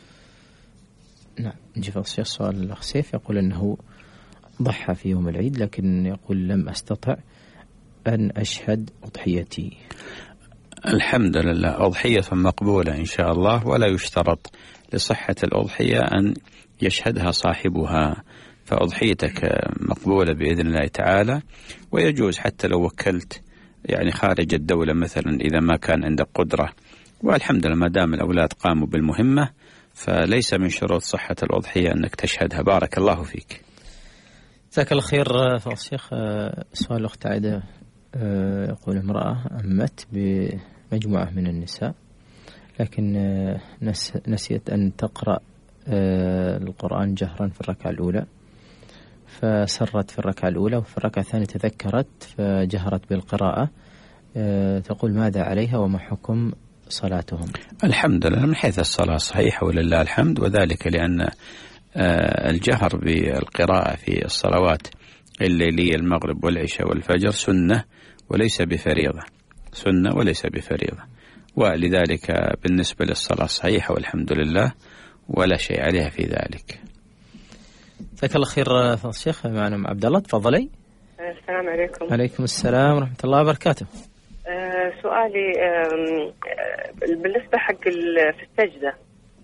نعم نجي في السؤال الأخ سيف يقول أنه ضحى في يوم العيد لكن يقول لم أستطع أن أشهد أضحيتي. الحمد لله، أضحية مقبولة إن شاء الله، ولا يشترط لصحة الأضحية أن يشهدها صاحبها، فأضحيتك مقبولة بإذن الله تعالى. ويجوز حتى لو وكلت يعني خارج الدولة مثلا إذا ما كان عندك قدرة، والحمد لله ما دام الأولاد قاموا بالمهمة فليس من شروط صحة الأضحية أنك تشهدها. بارك الله فيك. جزاك الله خير فضيلة الشيخ. سؤال الأخت عايدة يقول امرأة أمت بمجموعة من النساء لكن نسيت أن تقرأ القرآن جهرا في الركعة الأولى، فسرت في الركعة الأولى وفي الركعة الثانية تذكرت فجهرت بالقراءة، تقول ماذا عليها وما حكم صلاتهم؟ الحمد لله من حيث الصلاة صحيحة ولله الحمد، وذلك لأن الجهر بالقراءة في الصلوات الليلية المغرب والعشاء والفجر سنة وليس بفريضة، سنة وليس بفريضة، ولذلك بالنسبة للصلاة صحيحة والحمد لله ولا شيء عليها في ذلك. جزاك الله خير فضل الشيخ. معنا عبد الله، تفضلي. السلام عليكم. عليكم السلام ورحمة الله وبركاته. أه سؤالي أه بالنسبة حق في السجدة،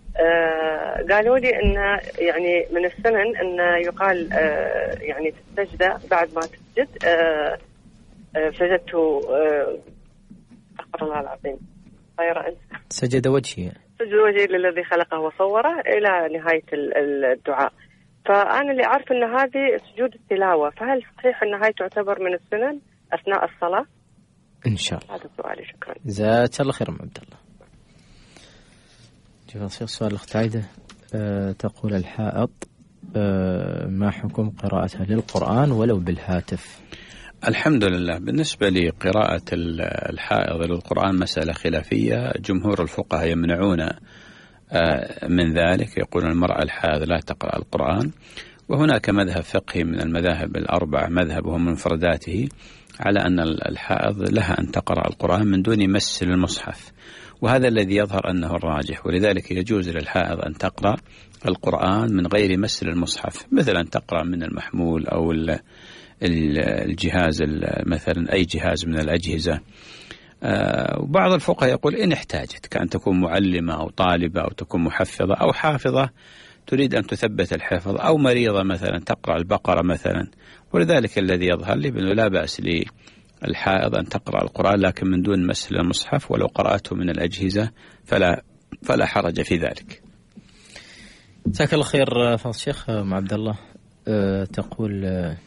أه قالوا لي أن يعني من السنن أن يقال أه يعني في السجدة بعد ما تسجد أه أه سجدت أه أستغفر الله العظيم غير أنت سجد وجهي سجد وجهي للذي خلقه وصوره إلى نهاية الدعاء. فأنا اللي أعرف أن هذه سجود التلاوة، فهل صحيح أن هاي تعتبر من السنن أثناء الصلاة؟ إن شاء الله. هذا سؤالي، شكرا. جزاك الله خير عبد الله. جواب السؤال الأخت عايدة أه تقول الحائض أه ما حكم قراءتها للقرآن ولو بالهاتف؟ الحمد لله، بالنسبة لقراءة الحائض للقرآن مسألة خلافية، جمهور الفقهاء يمنعون من ذلك، يقولون المرأة الحائض لا تقرأ القرآن. وهناك مذهب فقهي من المذاهب الأربع مذهبهم من مفرداته على أن الحائض لها أن تقرأ القرآن من دون مس للمصحف، وهذا الذي يظهر أنه الراجح، ولذلك يجوز للحائض أن تقرأ القرآن من غير مس للمصحف، مثلا تقرأ من المحمول أو الجهاز مثلا أي جهاز من الأجهزة. آه وبعض الفقهاء يقول إن احتاجت كأن تكون معلمة أو طالبة أو تكون محفظة أو حافظة تريد أن تثبت الحفظ، أو مريضة مثلا تقرأ البقرة مثلا، ولذلك الذي يظهر لي بأنه لا بأس للحائض أن تقرأ القرآن لكن من دون مس للمصحف، ولو قرأته من الأجهزة فلا فلا حرج في ذلك. جزاك الله خير فضل الشيخ. أم عبد الله أه تقول أه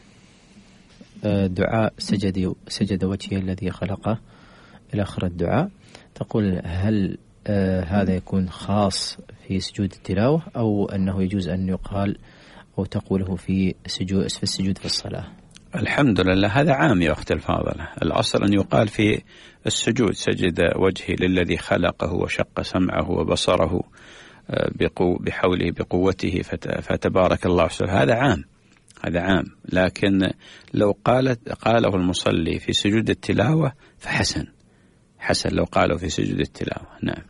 دعاء سجد سجد وجهي الذي خلقه إلى آخر الدعاء، تقول هل آه هذا يكون خاص في سجود التلاوة أو أنه يجوز أن يقال أو تقوله في سجود في السجود في الصلاة؟ الحمد لله هذا عام يا أختي الفاضلة، الأصل أن يقال في السجود سجد وجهي للذي خلقه وشق سمعه وبصره بقو بحوله بقوته فتبارك الله، هذا عام هذا عام. لكن لو قالت قاله المصلي في سجود التلاوة فحسن حسن لو قالوا في سجود التلاوة. نعم.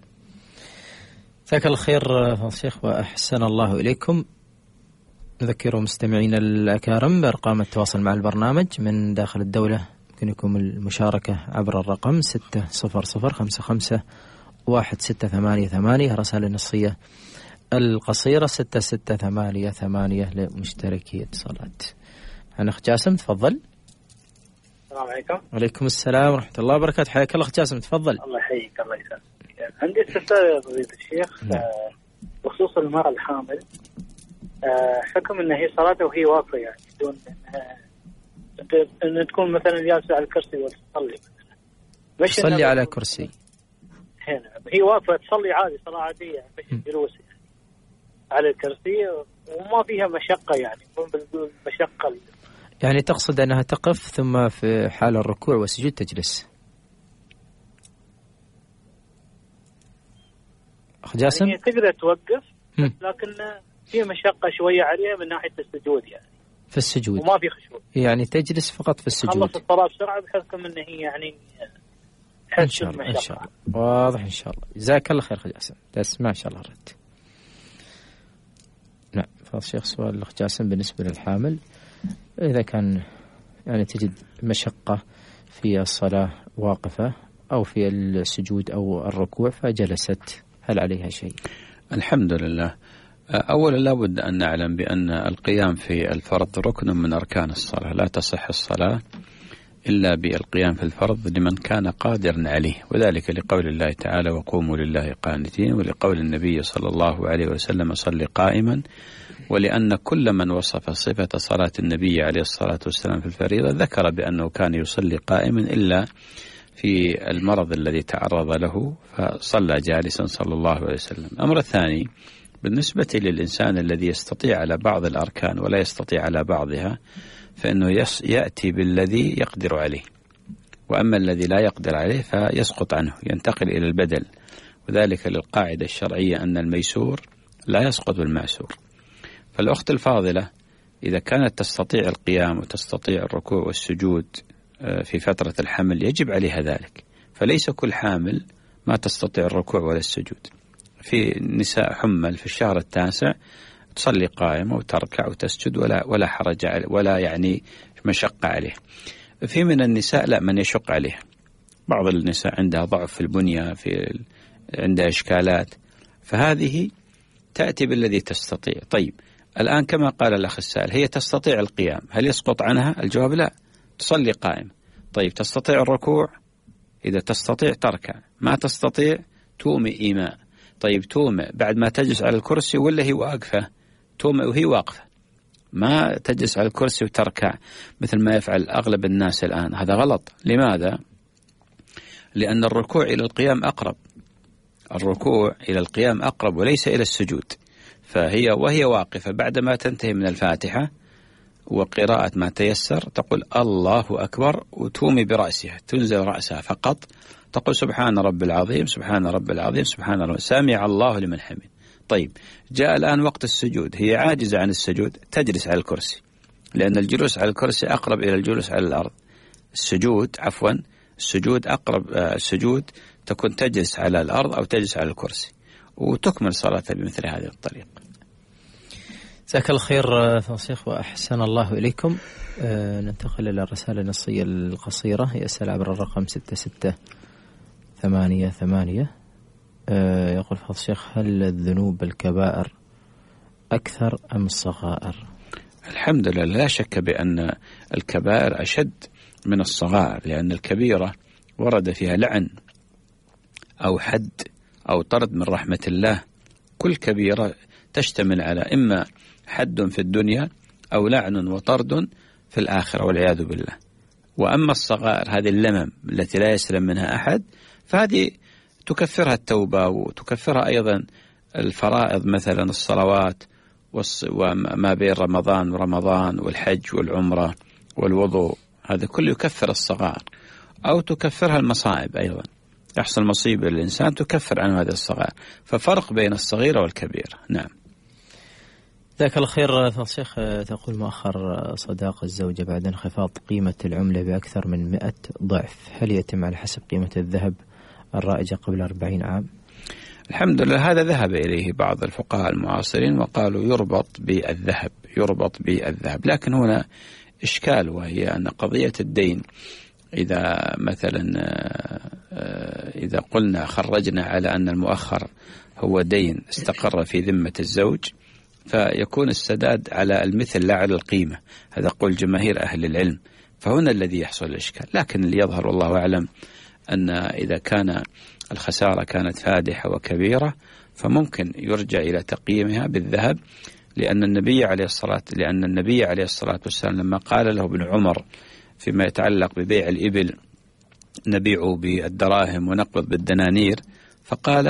جزاك الله خير فضيلة الشيخ وأحسن الله إليكم. نذكر مستمعين الأكارم بأرقام التواصل مع البرنامج من داخل الدولة، يمكنكم المشاركة عبر الرقم ستة صفر صفر خمسة خمسة واحد ستة ثمانية ثمانية، رسالة نصية القصيرة ستة ستة ثمانية ثمانية لمشتركي اتصالات. أنا أخ جاسم تفضل. السلام عليكم. وعليكم السلام ورحمة الله وبركاته، حياك الله أخ جاسم تفضل. الله يحييك الله يسلمك. عندي استفسار يا فضيلة الشيخ بخصوص المرأة الحامل، حكم أن هي صلاته وهي واقفة يعني بدون أن تكون مثلا جالسة على الكرسي وتصلي مثلا، تصلي على كرسي هنا هي واقفة تصلي عادي صلاة عادية يعني مش جلوس يعني على الكرسي وما فيها مشقة يعني مشقة، يعني تقصد أنها تقف ثم في حال الركوع والسجود تجلس. أخ جاسم يعني تقدر توقف لكن في مشقة شوية عليها من ناحية السجود يعني في السجود وما في خشوع يعني تجلس فقط في السجود خلص الصلاة بسرعة بحكم أنه هي يعني إن شاء الله إن شاء الله واضح إن شاء الله. جزاك الله خير أخ جاسم بس ما شاء الله رد. نعم فضل الشيخ سؤال الأخ جاسم بالنسبة للحامل إذا كان يعني تجد مشقة في الصلاة واقفة أو في السجود أو الركوع فجلست هل عليها شيء؟ الحمد لله. أولا لابد أن نعلم بأن القيام في الفرض ركن من أركان الصلاة، لا تصح الصلاة إلا بالقيام في الفرض لمن كان قادرا عليه، وذلك لقول الله تعالى وقوموا لله قانتين، ولقول النبي صلى الله عليه وسلم صل قائما، ولأن كل من وصف صفة صلاة النبي عليه الصلاة والسلام في الفريضة ذكر بأنه كان يصلي قائما إلا في المرض الذي تعرض له فصلى جالسا صلى الله عليه وسلم. الأمر الثاني بالنسبة للإنسان الذي يستطيع على بعض الأركان ولا يستطيع على بعضها فإنه يأتي بالذي يقدر عليه، وأما الذي لا يقدر عليه فيسقط عنه ينتقل إلى البدل، وذلك للقاعدة الشرعية أن الميسور لا يسقط بالمعسور. فالأخت الفاضلة إذا كانت تستطيع القيام وتستطيع الركوع والسجود في فترة الحمل يجب عليها ذلك، فليس كل حامل ما تستطيع الركوع ولا السجود. في نساء حمل في الشهر التاسع تصلي قائمة وتركع وتسجد ولا ولا حرج ولا يعني مشقة عليه. في من النساء لا من يشق عليه، بعض النساء عندها ضعف في البنية، في عندها إشكالات، فهذه تأتي بالذي تستطيع. طيب الآن كما قال الأخ السائل هي تستطيع القيام، هل يسقط عنها؟ الجواب لا، تصلي قائم. طيب تستطيع الركوع؟ إذا تستطيع تركع، ما تستطيع تومئ إيماء. طيب تومئ بعد ما تجلس على الكرسي ولا هي واقفة؟ تومئ وهي واقفة، ما تجلس على الكرسي وتركع مثل ما يفعل أغلب الناس الآن، هذا غلط. لماذا؟ لأن الركوع إلى القيام أقرب، الركوع إلى القيام أقرب وليس إلى السجود. فهي وهي واقفة بعدما تنتهي من الفاتحة وقراءة ما تيسر تقول الله أكبر وتومي برأسها، تنزل رأسها فقط، تقول سبحان رب العظيم سبحان رب العظيم سبحان رب سامع الله لمن حمد. طيب جاء الآن وقت السجود، هي عاجزة عن السجود، تجلس على الكرسي، لأن الجلوس على الكرسي أقرب إلى الجلوس على الأرض. السجود عفوا السجود أقرب آه السجود تكون تجلس على الأرض أو تجلس على الكرسي، وتكمل صلاتها بمثل هذه الطريقة. جزاك الله خير فصيخ وأحسن الله إليكم. آه ننتقل إلى الرسالة النصية القصيرة، يسأل عبر الرقم ستة ستة ثمانية ثمانية. آه يقول فضل الشيخ هل الذنوب الكبائر أكثر أم الصغائر؟ الحمد لله لا شك بأن الكبائر أشد من الصغائر، لأن الكبيرة ورد فيها لعن أو حد أو طرد من رحمة الله. كل كبيرة تشتمل على إما حد في الدنيا أو لعن وطرد في الآخرة والعياذ بالله. وأما الصغائر هذه اللمم التي لا يسلم منها أحد فهذه تكفرها التوبة وتكفرها أيضا الفرائض مثلا الصلوات وما بين رمضان ورمضان والحج والعمرة والوضوء، هذا كله يكفر الصغائر. أو تكفرها المصائب أيضا، يحصل مصيبة للإنسان تكفر عنه هذه الصغائر، ففرق بين الصغيرة والكبيرة. نعم. ذاك الخير الشيخ. تقول مؤخر صداق الزوجة بعد انخفاض قيمة العملة بأكثر من مئة ضعف، هل يتم على حسب قيمة الذهب الرائجة قبل أربعين عام؟ الحمد لله هذا ذهب إليه بعض الفقهاء المعاصرين وقالوا يربط بالذهب، يربط بالذهب. لكن هنا إشكال، وهي أن قضية الدين إذا مثلا إذا قلنا خرجنا على أن المؤخر هو دين استقر في ذمة الزوج فيكون السداد على المثل لا على القيمة، هذا قول جماهير أهل العلم، فهنا الذي يحصل الإشكال. لكن اللي يظهر والله أعلم أن إذا كان الخسارة كانت فادحة وكبيرة فممكن يرجع إلى تقييمها بالذهب، لأن النبي عليه الصلاة لأن النبي عليه الصلاة والسلام لما قال له ابن عمر فيما يتعلق ببيع الإبل نبيعه بالدراهم ونقبض بالدنانير، فقال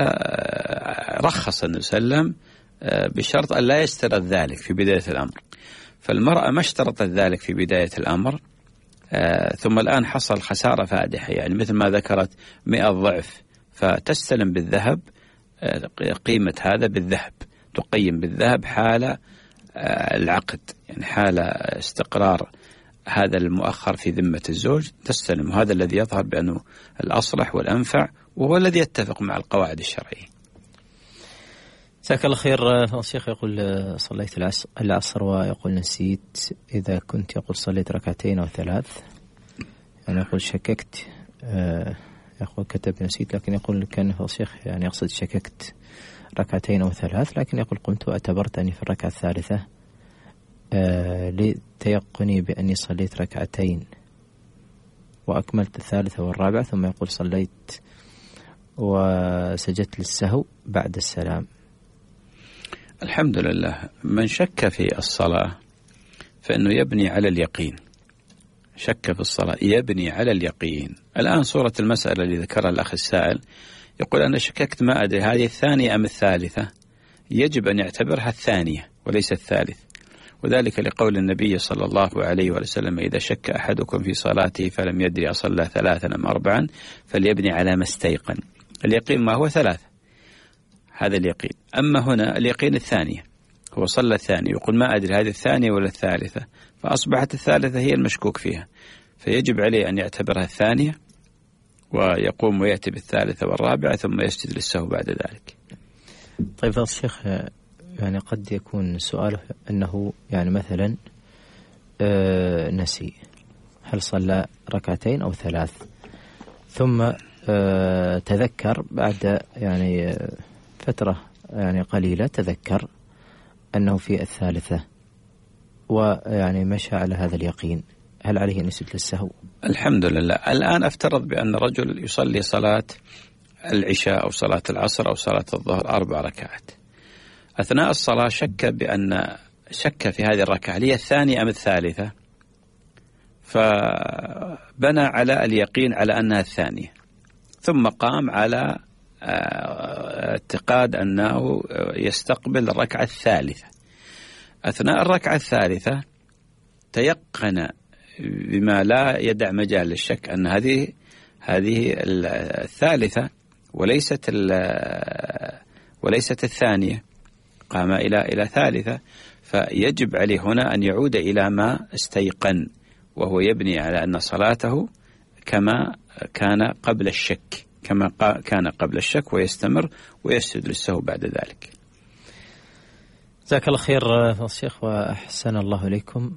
رخص النبي صلى الله عليه وسلم بشرط أن لا يشترط ذلك في بداية الأمر. فالمرأة ما اشترطت ذلك في بداية الأمر، ثم الآن حصل خسارة فادحة، يعني مثل ما ذكرت مئة ضعف، فتستلم بالذهب قيمة هذا بالذهب، تقيم بالذهب حال العقد، يعني حال استقرار هذا المؤخر في ذمة الزوج تستلم. وهذا الذي يظهر بأنه الأصلح والأنفع، وهو الذي يتفق مع القواعد الشرعية. جزاك الله خير. الشيخ يقول صليت العصر ويقول نسيت، إذا كنت يقول صليت ركعتين أو ثلاث، يعني يقول شككت، يقول كتب نسيت، لكن يقول كان الشيخ يعني يقصد شككت ركعتين أو ثلاث، لكن يقول قمت واعتبرت أني في الركعة الثالثة لتيقني بأني صليت ركعتين وأكملت الثالثة والرابعة، ثم يقول صليت وسجدت للسهو بعد السلام. الحمد لله. من شك في الصلاة فإنه يبني على اليقين. شك في الصلاة يبني على اليقين. الآن صورة المسألة اللي ذكرها الأخ السائل، يقول أنا شككت ما أدري هذه الثانية أم الثالثة، يجب أن يعتبرها الثانية وليس الثالث، وذلك لقول النبي صلى الله عليه وسلم إذا شك أحدكم في صلاته فلم يدري أصلى ثلاثا أم أربعا فليبني على ما استيقن. اليقين ما هو ثلاثة، هذا اليقين. أما هنا اليقين الثانية، هو صلى الثانية، يقول ما أدري هذه الثانية ولا الثالثة، فأصبحت الثالثة هي المشكوك فيها، فيجب عليه أن يعتبرها الثانية ويقوم ويأتي بالثالثة والرابعة ثم يسجد للسهو بعد ذلك. طيب فضل الشيخ، يعني قد يكون سؤاله أنه يعني مثلا آه نسي هل صلى ركعتين أو ثلاث، ثم آه تذكر بعد يعني فترة يعني قليلة تذكر أنه في الثالثة ويعني مشى على هذا اليقين، هل عليه أن يسجد للسهو؟ الحمد لله. الآن أفترض بأن رجل يصلي صلاة العشاء أو صلاة العصر أو صلاة الظهر أربع ركعات، أثناء الصلاة شك بأن شك في هذه الركعة هي الثانية أم الثالثة، فبنى على اليقين على أنها الثانية، ثم قام على اعتقاد أنه يستقبل الركعة الثالثة. أثناء الركعة الثالثة تيقن بما لا يدع مجال للشك أن هذه هذه الثالثة وليست وليست الثانية، قام إلى إلى ثالثة، فيجب عليه هنا أن يعود إلى ما استيقن، وهو يبني على أن صلاته كما كان قبل الشك، كما كان قبل الشك، ويستمر ويسجد للسهو بعد ذلك. جزاك الله خير الشيخ وأحسن الله إليكم.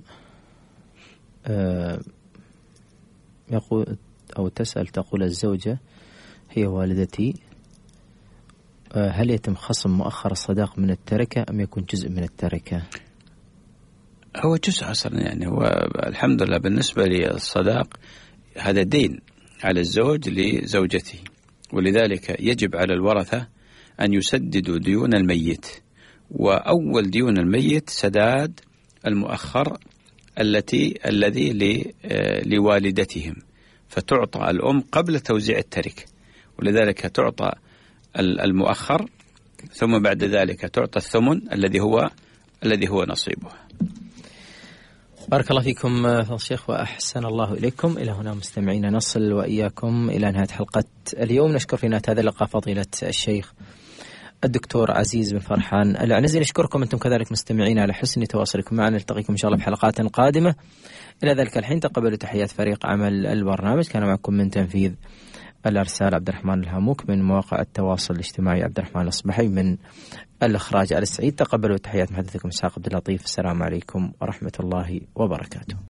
أه يقول أو تسأل تقول الزوجة هي والدتي، أه هل يتم خصم مؤخر الصداق من التركة أم يكون جزء من التركة؟ هو جزء أصلا، يعني هو الحمد لله بالنسبة للصداق هذا دين على الزوج لزوجته، ولذلك يجب على الورثة أن يسددوا ديون الميت، وأول ديون الميت سداد المؤخر التي الذي لوالدتهم، فتعطى الأم قبل توزيع التركة، ولذلك تعطى المؤخر ثم بعد ذلك تعطى الثمن الذي هو الذي هو نصيبها. بارك الله فيكم الشيخ وأحسن الله إليكم. إلى هنا مستمعين نصل وإياكم إلى نهاية حلقة اليوم. نشكر في نهاية هذا اللقاء فضيلة الشيخ الدكتور عزيز بن فرحان العنزي. نشكركم أنتم كذلك مستمعين على حسن تواصلكم معنا. نلتقيكم إن شاء الله بحلقات قادمة. إلى ذلك الحين تقبلوا تحيات فريق عمل البرنامج. كان معكم من تنفيذ الأرسال عبد الرحمن الهاموك، من مواقع التواصل الاجتماعي عبد الرحمن الأصبحي، من الإخراج على السعيد. تقبلوا تحيات محدثكم إسحاق عبد اللطيف. السلام عليكم ورحمة الله وبركاته.